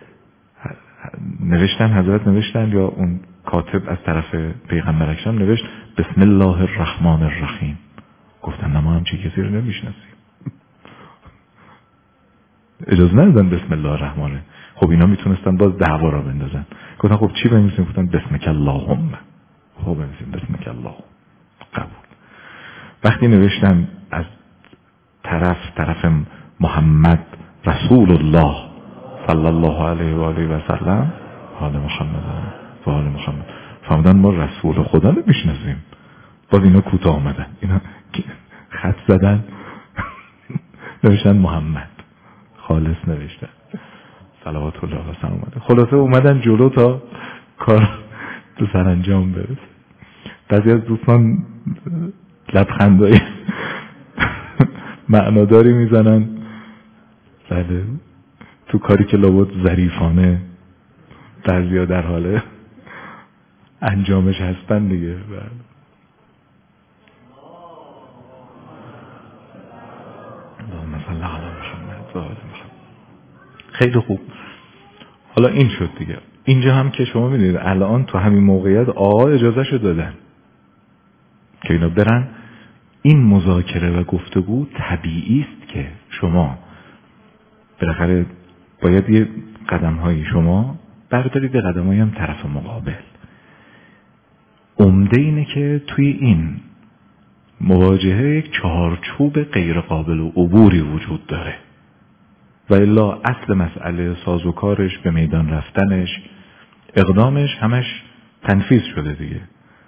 نوشتن، حضرت نوشتن یا اون کاتب از طرف پیغمبر اکرم نوشت بسم الله الرحمن الرحیم. گفتن نه ما هم چه کسی رو نمیشناسیم. اجازه ندادن بسم الله الرحمن. خب اینا میتونستن باز دعوا را بندازن. گفتن خب چی بنویسیم؟ گفتن بسمک اللهم. خب بنویسیم بسمک اللهم. قبول. وقتی نوشتن از طرف طرف محمد رسول الله صلی الله علیه و آله و سلم، حال محمد و حال محمد، فهمیدن ما رسول خدا نمیشناسیم. باز اینا کوتاه آمدن، اینا خط زدن نوشتن محمد، خالص نوشتن صلوات الله و سلام علیه. خلاصه اومدن جلو تا کار تو سرانجام برسه. بعضی از دوستان لبخندای معناداری میزنن، بله تو کاری که لابد ظریفانه بعضیا در حال انجامش هستن دیگه. بله مثلا علی محمد و آل محمد. خیلی خوب. حالا این شد دیگه. اینجا هم که شما میدونید الان تو همین موقعیت آقا اجازه شو دادن که اینا برن. این مذاکره و گفتگو طبیعی است که شما بالاخره باید یه قدم های شما بردارید، قدم های هم طرف مقابل. عمده اینه که توی این مواجهه یک چهارچوب غیر قابل و عبوری وجود داره و الا اصل مسئله سازوکارش، به میدان رفتنش، اقدامش همش تنفیذ شده دیگه.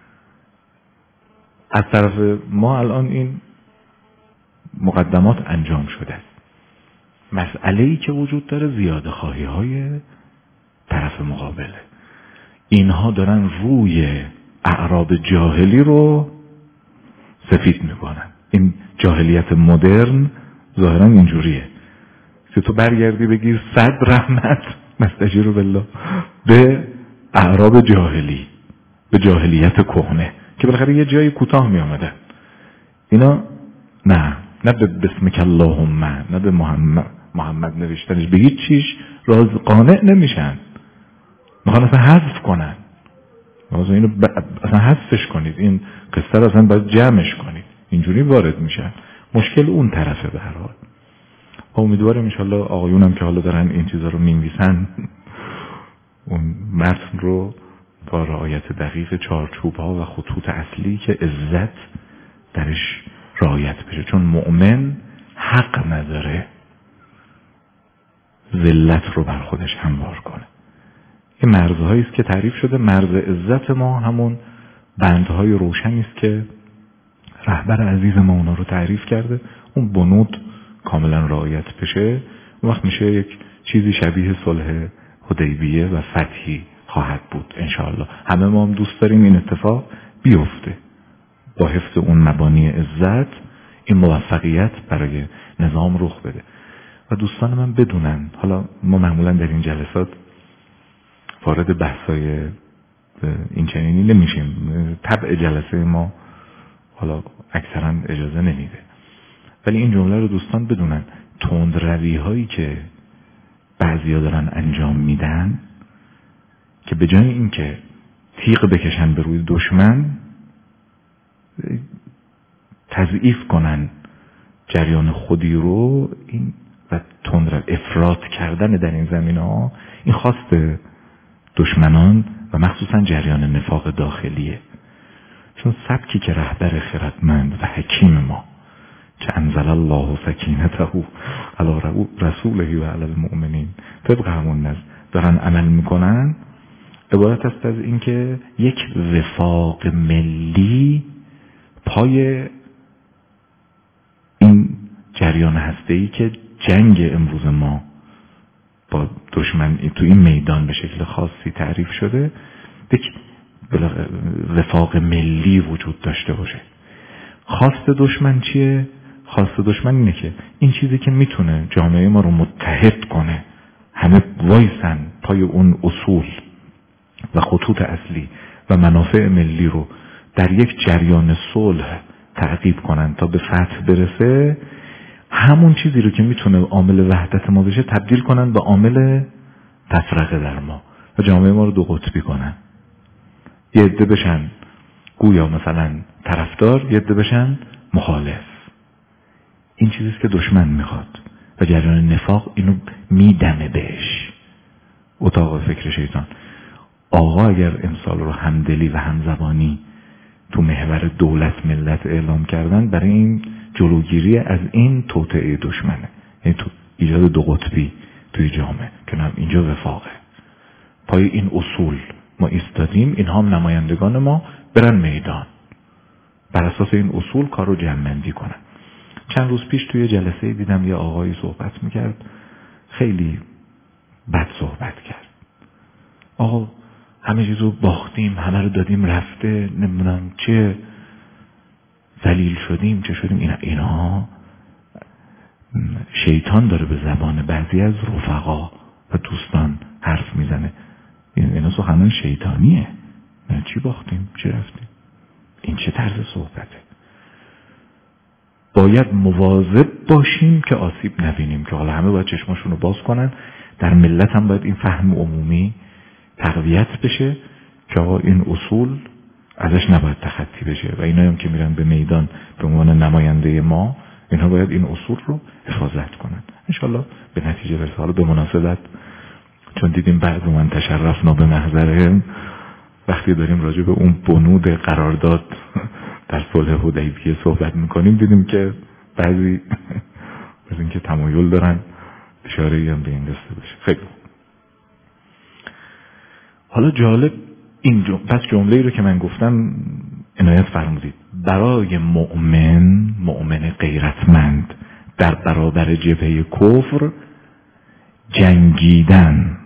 از طرف ما الان این مقدمات انجام شده. مسئله‌ای که وجود داره زیاده خواهی های طرف مقابله. اینها دارن روی اعراب جاهلی رو سفید میکنن. این جاهلیت مدرن ظاهرا اینجوریه که تو برگردی بگیر صد رحمت مستجیر بالله به اعراب جاهلی، به جاهلیت کهنه که بالاخره یه جایی کوتاه می آمدن. اینا نه نه به بسمک اللهم، نه به محمد محمد نوشتنش، به هیچ چیش راز قانع نمیشن، میخوان اصلا حذف کنن. مثلا اینو ب... اصلا حذفش کنید، این قصه رو اصلا باید جمعش کنید، اینجوری وارد میشن. مشکل اون طرفه به هر حال. امیدوارم ان شاءالله آقایونم که حالا دارن این چیزا رو می‌نویسن اون متن رو با رعایت دقیق چارچوب‌ها و خطوط اصلی که عزت درش رعایت بشه، چون مؤمن حق نداره ذلت رو بر خودش هموار کنه. این مرزهایی است که تعریف شده. مرز عزت ما همون بندهای روشنی است که رهبر عزیز ما اونا رو تعریف کرده. اون بنود کاملا رعایت بشه، اون وقت میشه یک چیزی شبیه صلح حدیبیه و فتحی خواهد بود انشاءالله. همه ما هم دوست داریم این اتفاق بیفته. با حفظ اون مبانی عزت این موفقیت برای نظام رخ بده. و دوستان من بدونن، حالا ما معمولا در این جلسات وارد بحثای این چنینی نمیشیم، طبع جلسه ما حالا اکثرا اجازه نمیده، ولی این جمله رو دوستان بدونن، تند روی هایی که بعضیا دارن انجام میدن که به جای اینکه تیغ بکشن به روی دشمن، تضعیف کنن جریان خودی رو، این و تند رو افراط کردن در این زمینه ها، این خواست دشمنان و مخصوصا جریان نفاق داخلیه. چون سبکی که رهبر خردمند و حکیم ما که انزل الله سکینته علی رسوله و علی المؤمنین طبق همون نظر دارن عمل میکنن، عبارت است از این که یک وفاق ملی پای این جریان هسته‌ای که جنگ امروز ما با دشمن تو این میدان به شکل خاصی تعریف شده، یک وفاق ملی وجود داشته باشه. خواست دشمن چیه؟ خواست دشمن اینه که این چیزی که میتونه جامعه ما رو متحد کنه، همه وایسن پای اون اصول و خطوط اصلی و منافع ملی رو در یک جریان صلح تعقیب کنن تا به فتح برسه، همون چیزی رو که میتونه عامل وحدت ما بشه تبدیل کنن به عامل تفرقه در ما و جامعه ما رو دو قطبی کنن. یه عده بشن گویا مثلا طرفدار، یه عده بشن مخالف. این چیزیست که دشمن میخواد و جریان نفاق اینو میدمه بهش، اتاق فکر شیطان. آقا اگر امسال رو همدلی و همزبانی تو محور دولت ملت اعلام کردن، برای این جلوگیری از این توطئه دشمنه، یعنی تو ایجاد دو قطبی توی جامعه که هم اینجا وفاقه. پای این اصول ما ایستادیم، اینها هم نمایندگان ما برن میدان، بر اساس این اصول کار رو جمع‌بندی کنن. چند روز پیش توی جلسه دیدم یه آقایی صحبت میکرد، خیلی بد صحبت کرد. آقا همه چیز رو باختیم، همه رو دادیم رفته، نمیدونم چه ذلیل شدیم چه شدیم. اینا اینا شیطان داره به زبان بعضی از رفقا و دوستان حرف میزنه. اینا سخنان شیطانیه. نه چی باختیم چی رفتیم، این چه طرز صحبته؟ باید مواظب باشیم که آسیب نبینیم، که حالا همه باید چشماشون رو باز کنن. در ملت هم باید این فهم عمومی تقویت بشه که آقا این اصول ازش نباید تخطی بشه و اینا هم که میرن به میدان به عنوان نماینده ما، اینها باید این اصول رو حفاظت کنن. انشالله به نتیجه برسه. حالا به مناسبت چون دیدیم بعد من تشرفنا به محضرهم، وقتی داریم راجع به اون بنود قرارداد در صلح حدیبیه صحبت میکنیم، دیدیم که بعضی از این که تمایل دارن اشاره‌ای هم به این دسته بشه. خیلی حالا جالب این جمله، پس جمله‌ای رو که من گفتم عنایت فرمودید. برای مؤمن، مؤمن غیرتمند، در برابر جبهه کفر جنگیدن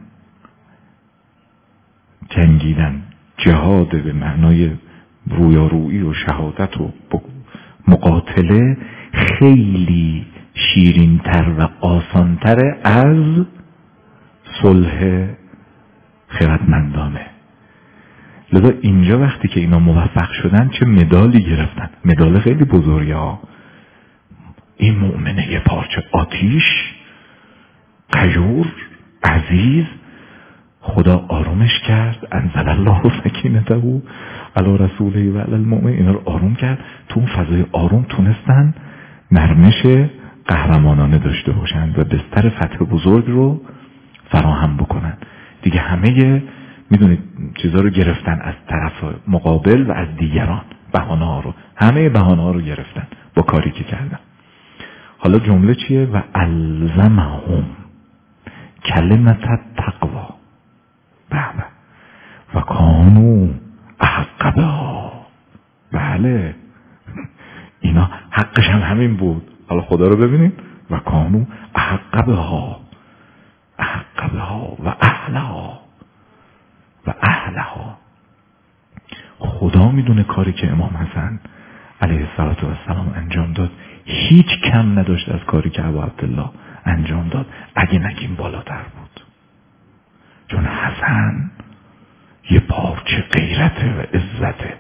جنگیدن جهاد به معنای رویارویی و شهادت و مقاتله خیلی شیرین‌تر و آسان‌تر از صلح خردمندانه. لذا اینجا وقتی که اینا موفق شدن چه مدالی گرفتن، مدال خیلی بزرگه ها. این مؤمنه یه پارچه آتیش، غیور، عزیز، خدا آرومش کرد، انزل الله سکینته علی رسوله و علی المؤمنین، اینا رو آروم کرد. تو اون فضای آروم تونستن نرمش قهرمانانه داشته باشن و بستر فتح بزرگ رو فراهم بکنن. دیگه همه میدونید چیزا رو گرفتن از طرف مقابل و از دیگران، بهانه ها رو، همه بهانه ها رو گرفتن با کاری که کردن. حالا جمله چیه؟ و الزمهم کلمت التقوا بله و کانوا احق بها. بله اینا حقش هم همین بود. حالا خدا رو ببینید، و کانوا احق بها احق بها و اهلها و اهلها. خدا میدونه کاری که امام حسن علیه السلام انجام داد هیچ کم نداشت از کاری که ابو عبدالله انجام داد، اگه نگیم بالاتر بود. چون حسن یه پارچه غیرته و عزته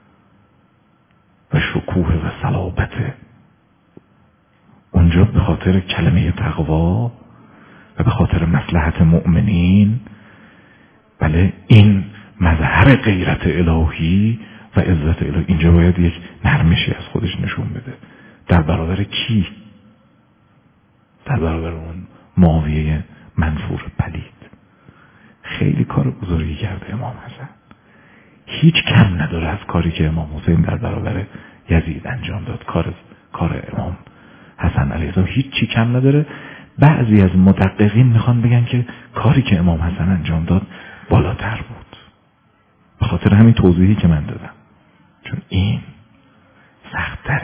و شکوه و صلابته. اونجا به خاطر کلمه تقوا و به خاطر مصلحت مؤمنین، بله این مظهر غیرت الهی و عزت الهی، اینجا باید یک نرمشی از خودش نشون بده. در برابر کی؟ در برابر اون معاویه منفور پلید. خیلی کار بزرگی کرده امام حسن، هیچ کم نداره از کاری که امام حسین در برابر یزید انجام داد. کار کار امام حسن علیه السلام هیچ چی کم نداره. بعضی از مدققین میخوان بگن که کاری که امام حسن انجام داد بالاتر بود، به خاطر همین توضیحی که من دادم، چون این سخت تره.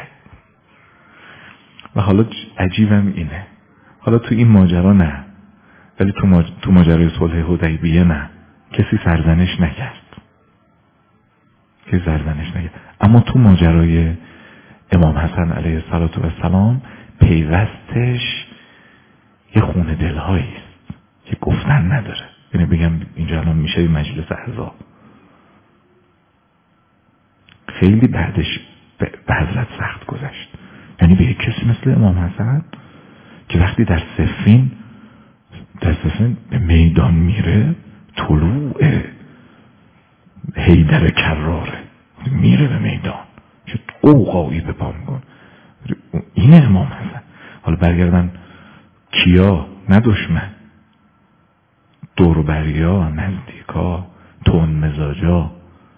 و حالا عجیبم اینه، حالا تو این ماجرا نه، ولی تو, ماج... تو ماجرای صلح حدیبیه نه، کسی سرزنش نکرد، کسی سرزنش نکرد. اما تو ماجرای امام حسن علیه السلام پیوستش یه خون دلهایی است که گفتن نداره. یعنی بگم اینجا الان میشه مجلس احزاب، خیلی بعدش به حضرت سخت گذشت. یعنی به یک کسی مثل امام حسن که وقتی در صفین در صفین به میدان میره، طلوع حیدر کراره، میره به میدان، چه قوقایی به پا میکن. اینه امام حسن. حالا برگردن کیا؟ نه دشمن، دوربریا، نزدیکا، تون مزاجا،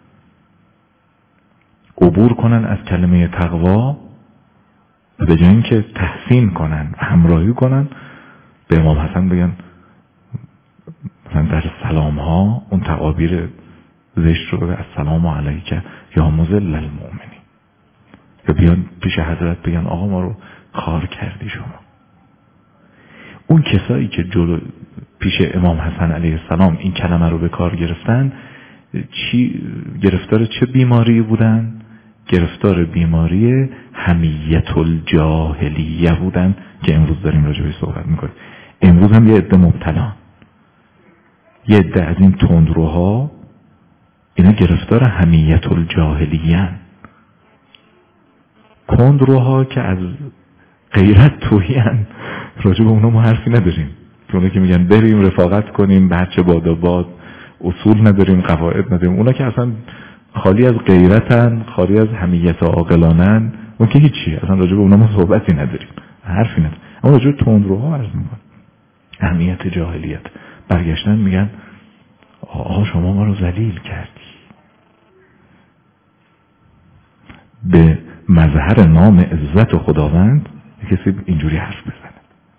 عبور کنن از کلمه تقوا و به جای اینکه تحسین کنن و همراهی کنن به امام حسن بگن مثلا در سلام ها اون تعابیر زشت رو بگه، السلام علیک یا مذل المؤمنین، یا بیان پیش حضرت بگن آقا ما رو خار کردی شما. اون کسایی که جلو پیش امام حسن علیه السلام این کلمه رو به کار گرفتن، چی گرفتار چه بیماری بودن؟ گرفتار بیماری حمیت الجاهلیه بودن که امروز داریم راجع بهش صحبت میکنیم. امروز هم یه عده مبتلا، یه عده از این تندروها اینا گرفتار حمیت الجاهلیه، کندروها که از غیرت توهین، راجع به اونا ما حرفی نداریم. اونا که میگن بریم رفاقت کنیم، بچه باد و باد، اصول نداریم، قواعد نداریم، اونا که اصلا خالی از غیرتن، خالی از حمیت عاقلانن، اون که هیچی، اصلا راجع به اونا ما صحبتی نداریم، حرفی نداریم. اما راجع به تندروها عرض میکنم، حمیت جاهلیت، برگشتن میگن آها شما ما رو ذلیل کردی. به مظهر نام عزت خداوند کسی اینجوری حرف بزنه.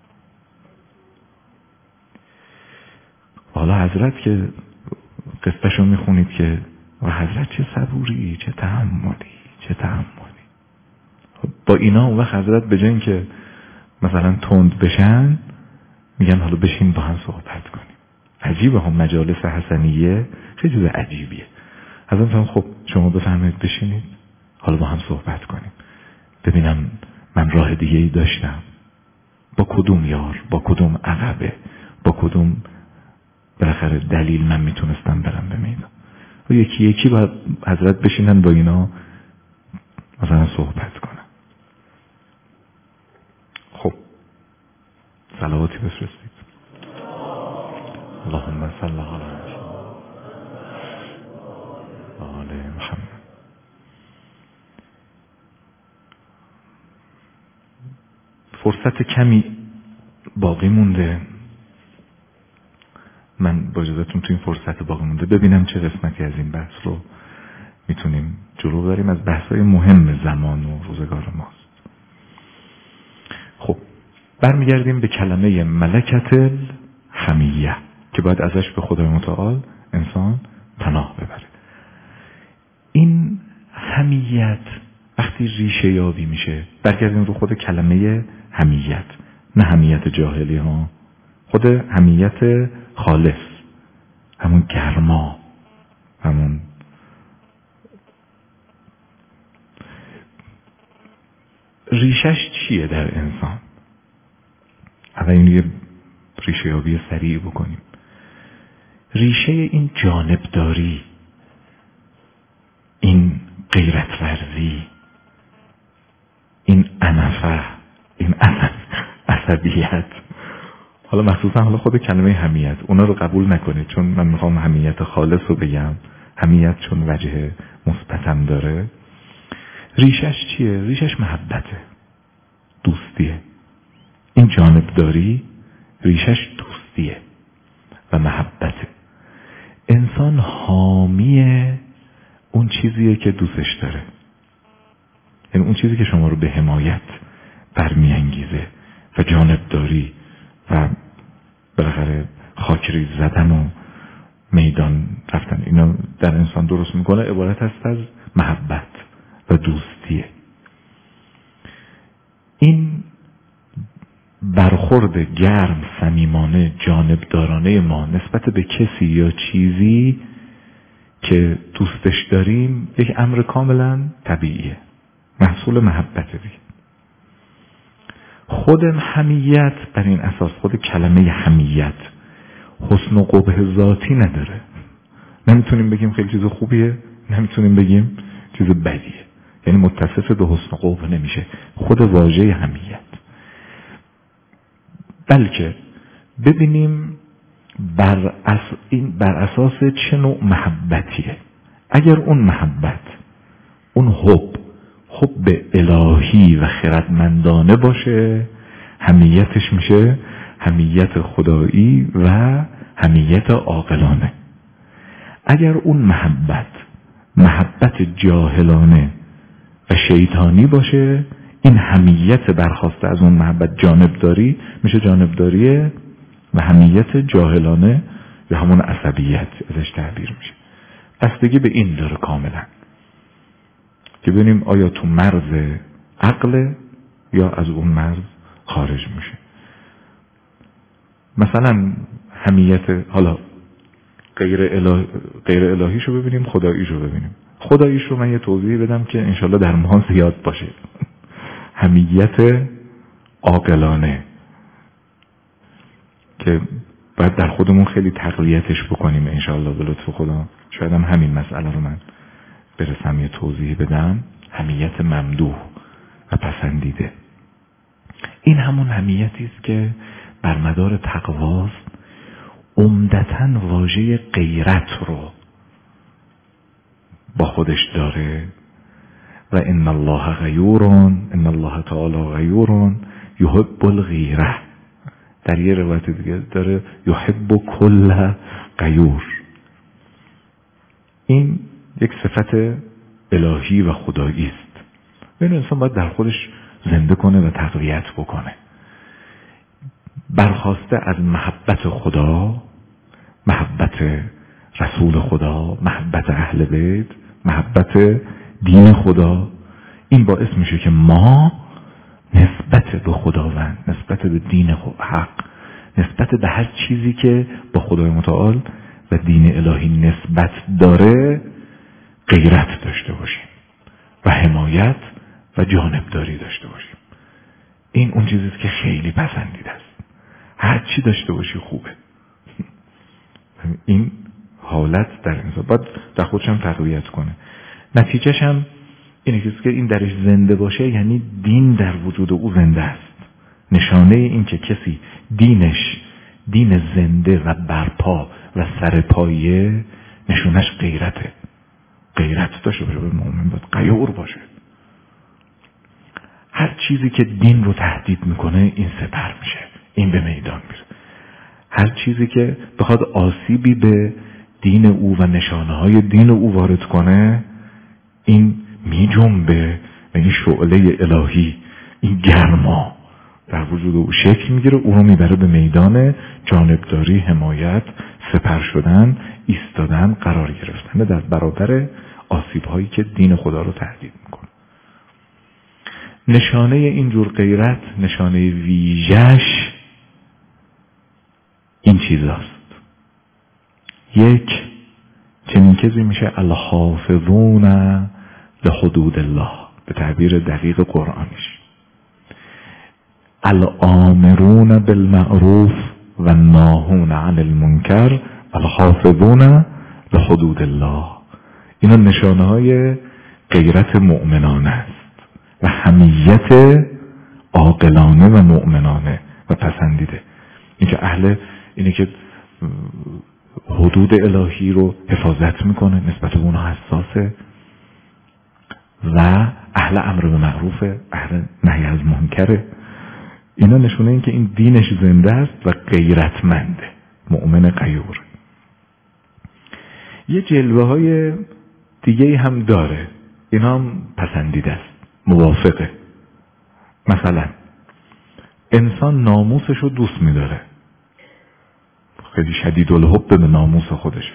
حالا حضرت که قصهشو میخونید که و حضرت چه صبوری، چه تحملی، چه تحملی. با اینا اون وقت حضرت به جای اینکه مثلا تند بشن میگن حالا بشین با هم صحبت کنیم. عجیبه هم مجالس حسنیه خیلی چیز عجیبیه. حضرت هم خب شما بفرمایید بشینید حالا با هم صحبت کنیم، ببینم من راه دیگه ای داشتم، با کدوم یار، با کدوم عقبه، با کدوم بالاخره دلیل من میتونستم برم به میدان. و یکی یکی باید حضرت بشینن با اینا مثلا صحبت کنن. خب صلواتی بفرستید. اللهم صل علی فرصت کمی باقی مونده. من با اجازهتون تو این فرصت باقی مونده ببینم چه قسمتی از این بحث رو میتونیم جلو بریم. از بحث‌های مهم زمان و روزگار ماست. خب برمیگردیم به کلمه ملکت الحمیه که باید ازش به خدای متعال انسان پناه ببره. این حمیت وقتی ریشه یابی میشه، برگردیم رو خود کلمه حمیت، نه حمیت جاهلی ها، خود حمیت خالص، همون گرما، همون ریشش چیه در انسان؟ اول این یه ریشه یابی سریع بکنیم. ریشه این جانبداری، این غیرت ورزی، این انفه، این عصبیت، حالا مخصوصا حالا خود کلمه حمیت اونا رو قبول نکنید، چون من میخوام حمیت خالص رو بگم. حمیت چون وجه مثبتم داره. ریشش چیه؟ ریشش محبته، دوستیه. این جانبداری ریشش دوستیه و محبته. انسان حامی اون چیزیه که دوستش داره، یعنی اون چیزی که شما رو به حمایت برمیانگیزه و جانبداری و بالاخره خاکریز زدن و میدان رفتن اینا در انسان درست میکنه عبارت است از محبت و دوستیه. این برخورد گرم، صمیمانه، جانبدارانه ما نسبت به کسی یا چیزی که دوستش داریم یک امر کاملا طبیعیه، محصول محبت دیگه. خود حمیت بر این اساس، خود کلمه حمیت حسن و قبح ذاتی نداره. نمیتونیم بگیم خیلی چیز خوبیه، نمیتونیم بگیم چیز بدیه، یعنی متصف به حسن و قبح نمیشه خود واژه حمیت. بلکه ببینیم بر, اس... این بر اساس چه نوع محبتیه. اگر اون محبت، اون حب حب الهی و خردمندانه باشه، حمیتش میشه حمیت خدایی و حمیت عاقلانه. اگر اون محبت محبت جاهلانه و شیطانی باشه، این حمیت برخواسته از اون محبت جانبداری میشه جانبداری و حمیت جاهلانه یا همون عصبیت ازش تعبیر میشه. بستگی به این داره کاملا که ببینیم آیا تو مرز عقل یا از اون مرز خارج میشه. مثلا حمیت حالا غیر الهی غیر الهیشو ببینیم، خداییشو ببینیم. خداییشو من یه توضیح بدم که انشالله در ما زیاد باشه. حمیت عاقلانه که باید در خودمون خیلی تقویتش بکنیم انشالله به لطف خدا. شاید هم همین مسئله رو من برسم یه توضیح بدم. حمیت ممدوح و پسندیده، این همون حمیتی است که بر مدار تقواست، عمدتاً واژه غیرت رو با خودش داره. و ان الله غیور، ان الله تعالی غیور یحب الغیره. در یه روایت دیگه داره یحب کل غیور. این یک صفت الهی و خدایی است. این انسان باید در خودش زنده کنه و تقویت بکنه. برخواسته از محبت خدا، محبت رسول خدا، محبت اهل بیت، محبت دین خدا. این باعث میشه که ما نسبت به خداوند، نسبت به دین حق، نسبت به هر چیزی که با خدای متعال و دین الهی نسبت داره غیرت داشته باشیم و حمایت و جانبداری داشته باشیم. این اون چیزیست که خیلی پسندیده است. هر چی داشته باشی خوبه. این حالت در انسان باید در خودش هم تقویت کنه. نتیجهش هم اینه که این درش زنده باشه، یعنی دین در وجود او زنده است. نشانه این که کسی دینش دین زنده و برپا و سرپایه، نشونش غیرته. غیرت داشته باشه، به مؤمن باید غیور باشه. هر چیزی که دین رو تهدید میکنه این سپر میشه، این به میدان میره. هر چیزی که بخواد آسیبی به دین او و نشانه های دین او وارد کنه این میجنبه و این شعله الهی، این گرما در وجود او شکل میگیره، او رو میبره به میدان جانبداری، حمایت، سپر شدن، ایستادن، قرار گرفتن در برابر آسیب هایی که دین خدا رو تهدید میکنه. نشانه اینجور غیرت، نشانه ویژش این چیزاست. یک، چنین چیزی میشه الحافظون لحدود الله، به تعبیر دقیق قرآنش الآمرون بالمعروف و ناهون عن المنکر الحافظون لحدود الله. اینا نشانه های غیرت مؤمنانه است و حمیت عاقلانه و مؤمنانه و پسندیده. این که اهل اینه که حدود الهی رو حفاظت میکنه، نسبت به اونها حساسه و اهل امر به معروفه، اهل نهی از منکره. اینا نشونه این که این دینش زنده است و غیرتمنده، مؤمن غیور. یه جلوه های دیگه هم داره، اینا هم پسندیده است، موافقه. مثلا انسان ناموسش رو دوست میداره، خیلی شدید الحب به ناموس خودشه.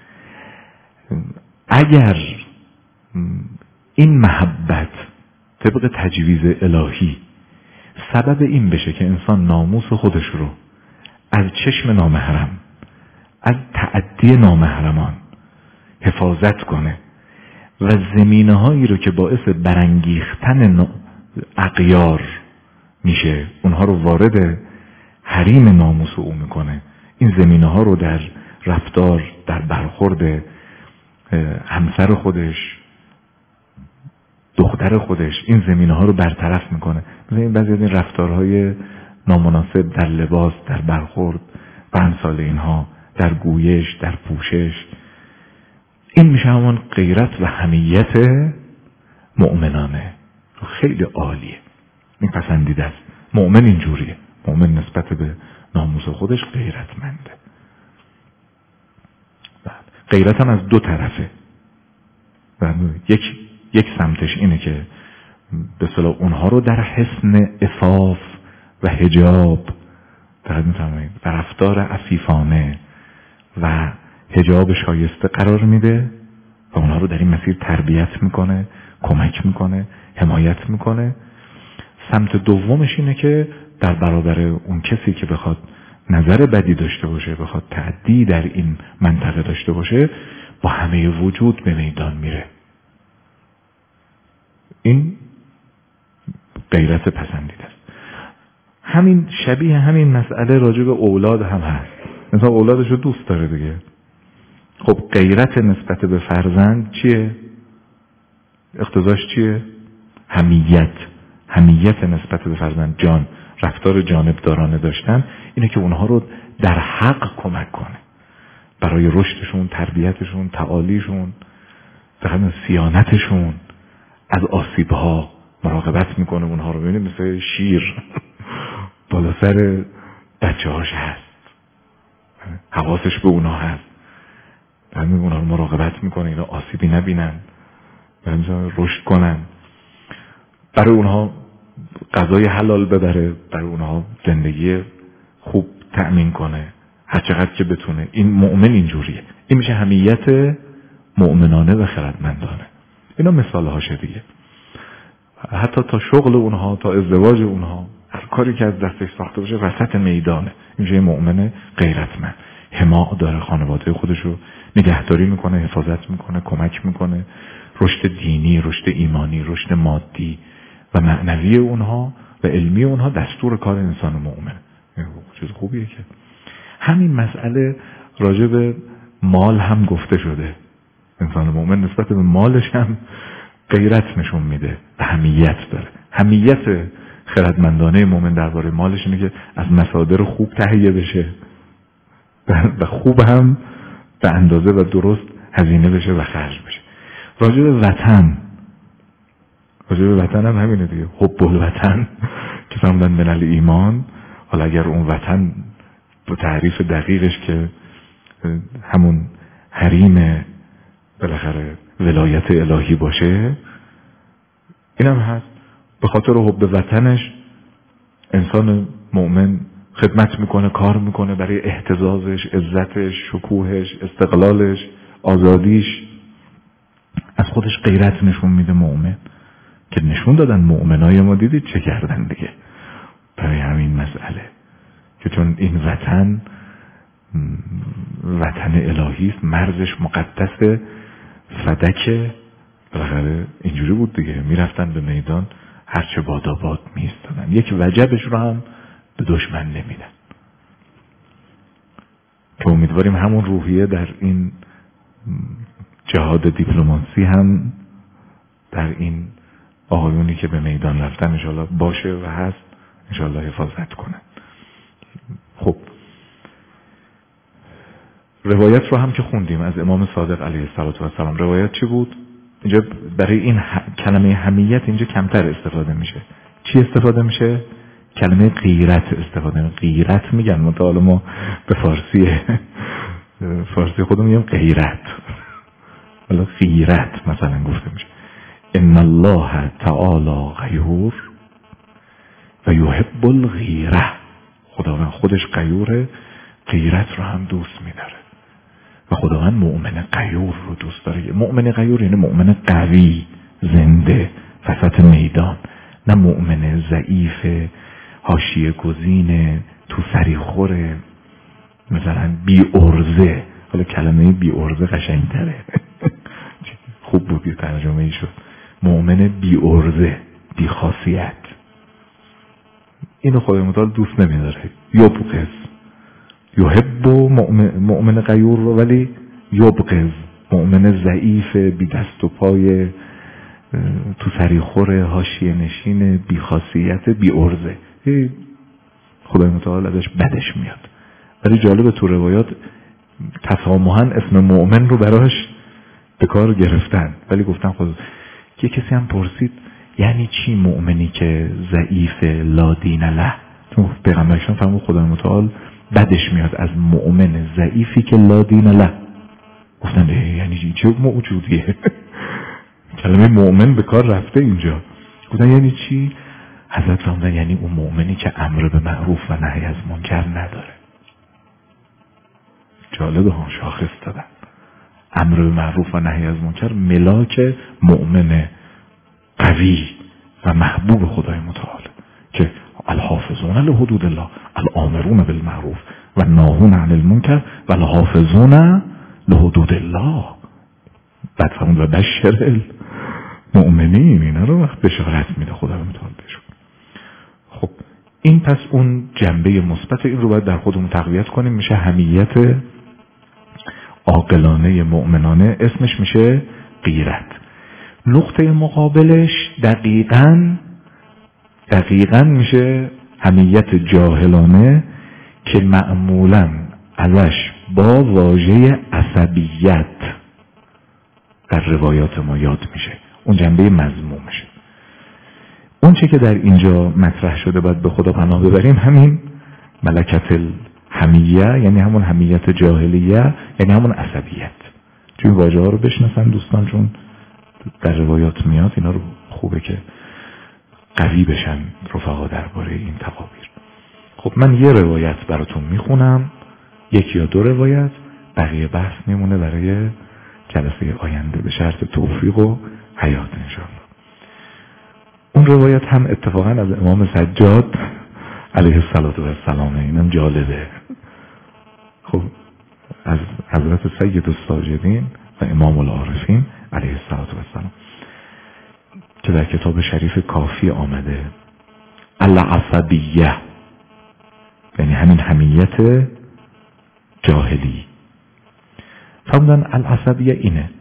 اگر این محبت طبق تجویز الهی سبب این بشه که انسان ناموس خودش رو از چشم نامحرم، از تعدی نامحرمان حفاظت کنه و زمینه هایی رو که باعث برانگیختن اغیار میشه اونها رو وارد حریم ناموس او میکنه، این زمینه ها رو در رفتار، در برخورد همسر خودش، دختر خودش، این زمینه ها رو برطرف میکنه. مثلا این بعضی از این رفتارهای نامناسب در لباس، در برخورد و امثال اینها، در گویش، در پوشش، این میشه همون غیرت و حمیت مؤمنانه. خیلی عالیه، این پسندیده است. مؤمن اینجوریه، مؤمن نسبت به ناموس خودش غیرتمنده. غیرت هم از دو طرفه. یک یک سمتش اینه که به اصطلاح اونها رو در حسن عفاف و حجاب، در رفتار عفیفانه و حجاب شایسته قرار میده و اونها رو در این مسیر تربیت میکنه، کمک میکنه، حمایت میکنه. سمت دومش اینه که در برابر اون کسی که بخواد نظر بدی داشته باشه، بخواد تعدی در این منطقه داشته باشه، با همه وجود به میدان میره. این غیرت پسندیده است. همین شبیه همین مسئله راجع به اولاد هم هست. مثلا اولادش رو دوست داره دیگه. خب غیرت نسبت به فرزند چیه؟ اقتضاش چیه؟ حمیت. حمیت نسبت به فرزند، جان، رفتار جانبدارانه داشتن، اینه که اونها رو در حق کمک کنه برای رشدشون، تربیتشون، تعالیشون، در صیانتشون از آسیبها مراقبت میکنه. اونها رو ببینید مثل شیر بالا سر بچه هاش هست، حواسش به اونها هست، برای اونها رو مراقبت میکنه اینا آسیبی نبینن، برای رشد کنن، برای اونها غذای حلال ببره، برای اونها زندگی خوب تأمین کنه هر چقدر که بتونه. این مؤمن اینجوریه. این میشه حمیت مؤمنانه و خردمندانه. اینا مثال هاشه دیگه. حتی تا شغل اونها، تا ازدواج اونها، هر کاری که از دستش ساخته باشه وسط میدانه. این میشه مؤمن غیرتمند. حماق داره، خانواده خودش رو نگهداری میکنه، حفاظت میکنه، کمک میکنه. رشد دینی، رشد ایمانی، رشد مادی و معنوی اونها و علمی اونها دستور کار انسان مؤمن. چیز خوبیه که همین مسئله راجع به مال هم گفته شده. انسان مؤمن نسبت به مالش هم غیرت نشون میده و حمیت داره. حمیت خردمندانه مؤمن درباره مالش اینه که از مصادر خوب تهیه بشه و خوب هم به اندازه و درست هزینه بشه و خرج بشه. راجع به وطن، راجع به وطن هم همینه دیگه، حب الوطن که فرمودن من الایمان. حالا اگر اون وطن با تعریف دقیقش که همون حریم بالاخره ولایت الهی باشه، اینم هست. به خاطر حب وطنش انسان مؤمن خدمت میکنه، کار میکنه برای اهتزازش، عزتش، شکوهش، استقلالش، آزادیش. از خودش غیرت نشون میده مؤمن، که نشون دادن مؤمنای ما دیدید چه کردن دیگه برای همین مسئله، که چون این وطن وطن الهی است، مرزش مقدسه، فدک بالاخره اینجوری بود دیگه، میرفتن به میدان هرچه باداباد میستادن، یک وجبش رو هم به دشمن نمیدن. که امیدواریم همون روحیه در این جهاد دیپلماسی هم در این آقایونی که به میدان رفتن انشالله باشه و هست، انشالله حفاظت کنن. خب روایت رو هم که خوندیم از امام صادق علیه السلام، روایت چی بود؟ اینجا برای این ح... کلمه حمیت اینجا کمتر استفاده میشه. چی استفاده میشه؟ کلمه غیرت استفاده میشه. غیرت میگن متعال ما به فارسی فارسی خودم میگم غیرت، ولی غیرت مثلا گفته میشه ان الله تعالی غیور و یحب الغیره. خداوند خودش غیوره، غیرت رو هم دوست میداره و خداوند مؤمن غیور رو دوست داره. مؤمن غیور یعنی مؤمن قوی، زنده وسط میدان، نه مؤمن ضعیف حاشیه گزین تو سری خوره، مثلا بی ارزه. حالا کلمه بی ارزه قشنگتره خوب بود ترجمه ای شد. مؤمن بی ارزه، بی خاصیت، اینو خدای متعال دوست نمیداره. یبغض، یحب مؤمن, مؤمن غیور رو، ولی یبغض مؤمن ضعیف، بی دست و پای، تو سریخور، حاشیه نشین، بی خاصیت، بی ارزه، خدای متعال ازش بدش میاد. ولی جالب تو روایات تسامحاً اسم مؤمن رو براش به کار گرفتن، ولی گفتن خود که کسی هم پرسید یعنی چی مؤمنی که ضعیف لا دین له؟ چون پیغمبرشون فرمود خدای متعال بدش میاد از مؤمن ضعیفی که لا دین له. گفتن یعنی چه موجودیه؟ کلمه مؤمن به کار رفته اینجا. گفتن یعنی چی؟ حضرت فرمودن یعنی اون مؤمنی که امر به معروف و نهی از منکر نداره. جالبه ها، شاخص دادن. امر به معروف و نهی از منکر ملاک مؤمن قوی و محبوب خدای متعال، که الحافظون لحدود الله الامرون بالمعروف و الناهون عن المنکر و الحافظون لحدود الله. بعد فرمود و بشر المؤمنین، اینا رو وقت بشارت میده خدای متعال بهشون. خب این پس اون جنبه مثبت این رو باید در خودمون تقویت کنیم، میشه حمیت عاقلانه مؤمنانه، اسمش میشه غیرت. نقطه مقابلش دقیقاً دقیقاً میشه حمیت جاهلانه که معمولاً ازش با واژه عصبیت در روایات ما یاد میشه، اون جنبه مذمومشه. اون چه که در اینجا مطرح شده باید به خدا پناه ببریم همین ملکت الحمیه، یعنی همون حمیت جاهلیه، یعنی همون عصبیت. چون واژه ها رو بشناسن دوستان، چون در روایات میاد، اینا رو خوبه که قوی بشن رفقا درباره این تعابیر. خب من یه روایت براتون میخونم، یک یا دو روایت، بقیه بحث میمونه برای جلسه آینده به شرط توفیق و حیات انشاءالله. اون روایت هم اتفاقا از امام سجاد علیه السلام، اینم جالبه. خب از حضرت سید الساجدین و امام العارفین علیه السلام که در کتاب شریف کافی آمده، العصبیه یعنی همین حمیت جاهلی. فرمودن العصبیه اینه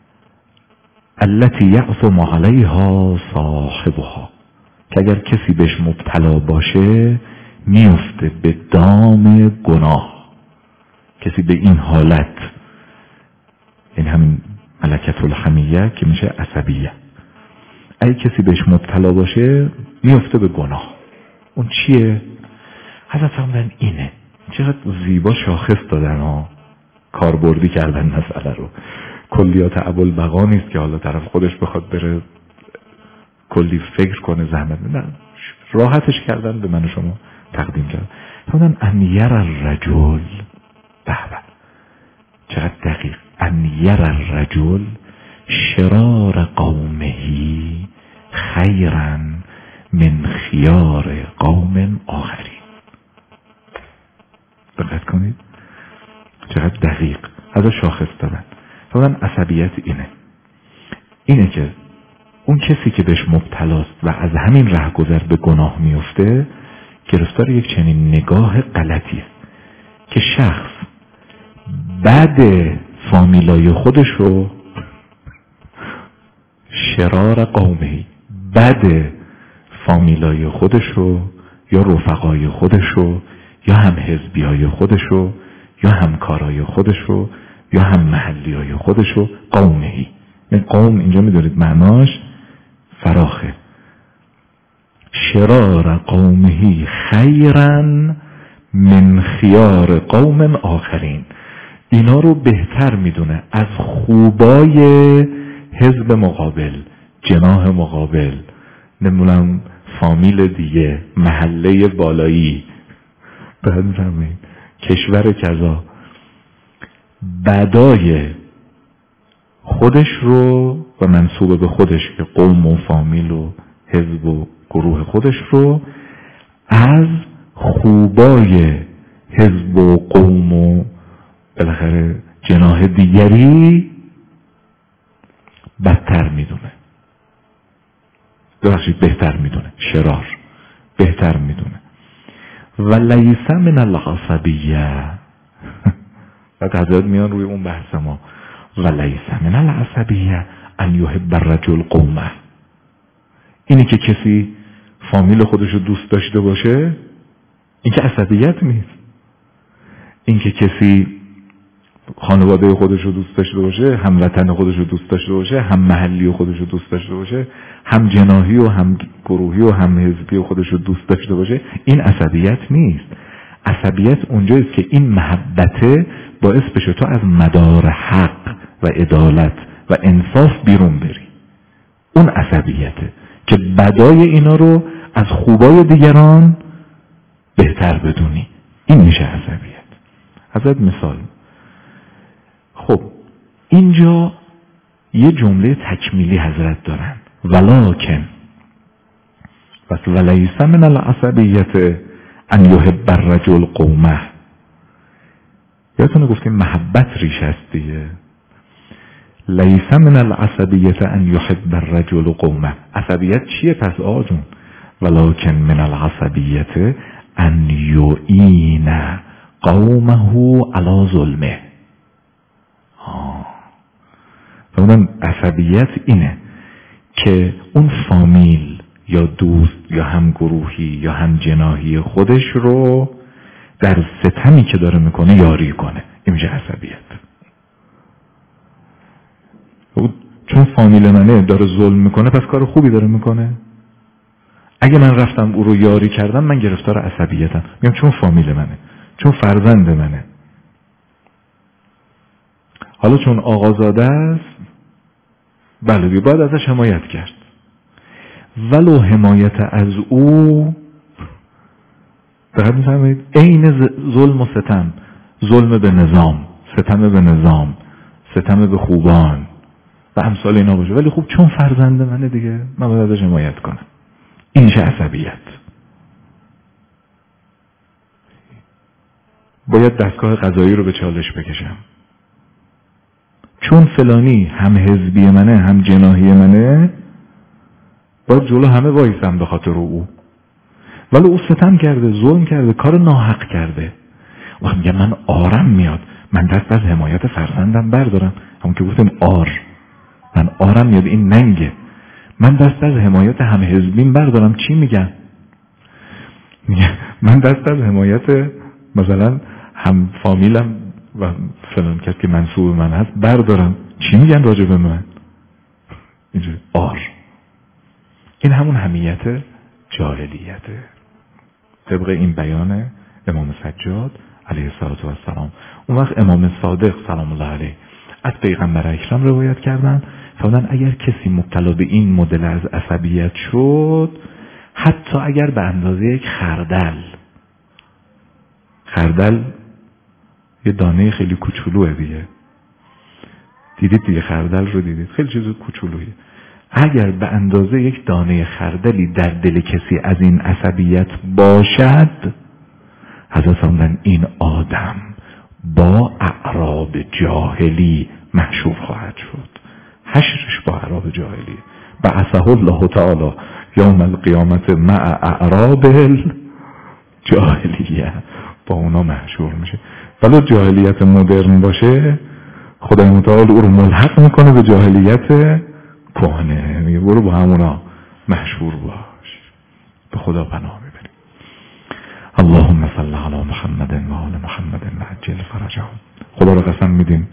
التي یعصم علیها صاحبها، که اگر کسی بهش مبتلا باشه میفته به دام گناه. کسی به این حالت، این همین ملکت الحمیه که میشه عصبیه، اگه کسی بهش مبتلا باشه میفته به گناه. اون چیه؟ حضرت فرمودن اینه. چقدر زیبا شاخص دادن ها، کاربردی کردن مسئله رو. کلیات ابوالبقا نیست که حالا طرف خودش بخواد بره کلی فکر کنه، زحمت نه، راحتش کردن به من و شما تقدیم کردن. فرمودن ان یر الرجل، به به چقدر دقیق، ان یر الرجل شرار قومه خیرا من خیار قوم آخرین. دقت کنید چقدر دقیق از شاخص دادن. فرمودن عصبیت اینه اینه که اون کسی که بهش مبتلاست و از همین رهگذر به گناه میفته گرفتار یک چنین نگاه غلطی است که شخص بعد فامیلای خودش رو شرار قومهی، بعد فامیلای خودش رو یا رفقای خودش رو یا هم حزبیای خودش رو یا همکارای خودش رو یا هم محلیای خودش رو قومهی. این قوم اینجا میدونید معناش فراخه. شرار قومهی خیرا من خیار قوم آخرین، اینا رو بهتر میدونه از خوبای حزب مقابل، جناح مقابل، نمیدونم فامیل دیگه، محله بالایی، بفهمید کشور کذا، بدای خودش رو و منسوب به خودش که قوم و فامیل و حزب و گروه خودش رو از خوبای حزب و قوم و بالاخره جناح دیگری بدتر میدونه، ببخشید بهتر میدونه، شرار بهتر میدونه. و لیس من العصبیه و حضرت میان روی اون بحث ما، و لیس من العصبیه ان یحب الرجل قومه، اینی که کسی فامیل خودش رو دوست داشته باشه این که عصبیت نیست. این که کسی خانواده خودش رو دوست داشته باشه، هموطن خودش رو دوست داشته باشه، هم محلی خودش رو دوست داشته باشه، هم جناحی و هم گروهی و هم حزبی خودش رو دوست داشته باشه، این عصبیت نیست. عصبیت اونجاییست که این محبته باعث بشه تو از مدار حق و عدالت و انصاف بیرون بری. اون عصبیته که بدای اینا رو از خوبای دیگران بهتر بدونی، این میشه عصبیت. حضرت مثال، خب اینجا یه جمله تکمیلی حضرت دارن، ولکن پس ولیس من العصبیت ان یحب الرجل قومه. یادتونه گفتیم محبت ریش است دیگه. لیس من العصبیت ان یحب الرجل قومه. عصبیت چیه پس آقا جون؟ ولکن من العصبیت ان یعین قومه علی ظلمه. فرمودن عصبیت اینه که اون فامیل یا دوست یا هم گروهی یا هم جناحی خودش رو در ستمی که داره میکنه یاری کنه، این میشه عصبیت. چون فامیل منه داره ظلم میکنه پس کار خوبی داره میکنه. اگه من رفتم او رو یاری کردم من گرفتار عصبیتم، میگم چون فامیل منه، چون فرزند منه. حالا چون آقازاده است بله دیگه باید ازش حمایت کرد، ولو حمایت از او دقیق میفهمید عین ظلم و ستم، ظلم به نظام، ستم به نظام، ستم به خوبان و امثال اینا باشه، ولی خوب چون فرزند منه دیگه من باید ازش حمایت کنم. این میشه عصبیت. باید دستگاه قضایی رو به چالش بکشم چون فلانی هم حزبی منه هم جناحی منه، باید جلو همه وایسم به خاطر او، ولی او ستم کرده، ظلم کرده، کار ناحق کرده. وقت میگم من آرم میاد، من دست از حمایت فرزندم بردارم، همون که گفتم آر، من آرم میاد این ننگه، من دست از حمایت هم حزبیم بردارم. چی میگن؟ من دست از حمایت مثلا هم فامیلم و فلان کسی که منسوب من هست بردارم. چی میگن راجع به من؟ اینجوری آر. این همون حمیت جاهلیته. طبق این بیان امام سجاد علیه السلام. اون وقت امام صادق سلام الله علیه از پیغمبر اکرم روایت کردن فرمودن اگر کسی مبتلا به این مدل از عصبیت شد، حتی اگر به اندازه یک خردل، خردل یه دانه خیلی کوچولوه دیگه، دیدید دیگه خردل رو دیدید، خیلی چیز کوچولویه، اگر به اندازه یک دانه خردلی در دل کسی از این عصبیت باشد، حضرت فرمودن این آدم با اعراب جاهلی محشور خواهد شد. حشرش با اعراب جاهلی. بعثه الله تعالی یوم القیامت مع اعراب جاهلیه، با اونا محشور میشه. ولی جاهلیت مدرن باشه، خدای متعال او رو ملحق میکنه به جاهلیت کهنه، میگه برو با همونا محشور باش. به خدا پناه میبریم. اللهم صل علی محمد و آل محمد و عجل فرجهم. خدا رو قسم میدیم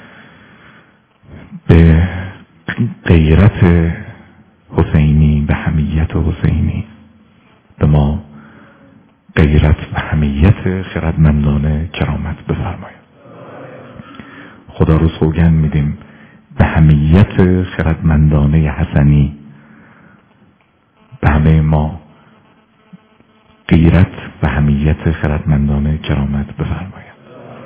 به غیرت حسینی، به حمیت حسینی، به ما غیرت و حمیت خردمندانه کرامت بفرمایید. خدا رو سوگند میدیم به حمیت خردمندانه حسنی به همه ما غیرت و حمیت خردمندانه کرامت بفرمایید.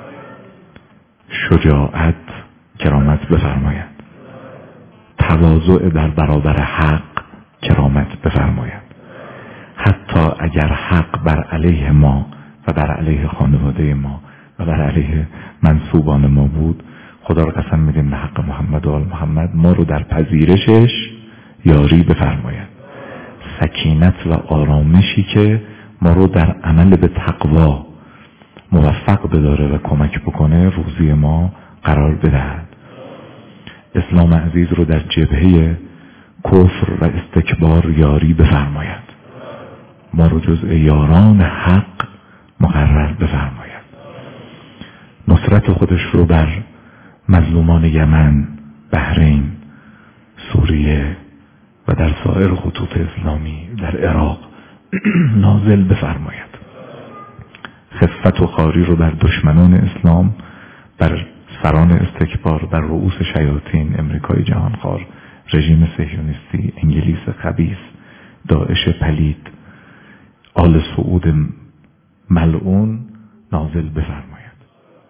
شجاعت کرامت بفرمایید. تواضع در برابر حق کرامت بفرمایید. حتی اگر حق بر علیه ما و بر علیه خانواده ما و بر علیه منسوبان ما بود، خدا رو قسم میدیم به حق محمد و آل محمد ما رو در پذیرشش یاری بفرماید. سکینت و آرامشی که ما رو در عمل به تقوا موفق بداره و کمک بکنه روزی ما قرار بدهد. اسلام عزیز رو در جبهه کفر و استکبار یاری بفرماید. ما رو جزء یاران حق مقرر بفرماید. نصرت خودش رو بر مظلومان یمن، بحرین، سوریه و در سایر خطوط اسلامی در عراق نازل بفرماید. خفت و خاری رو بر دشمنان اسلام، بر سران استکبار، بر رؤوس شیاطین، امریکای جهانخوار، رژیم صهیونیستی، انگلیس خبیث، داعش پلید، آل سعود ملعون نازل بفرماید.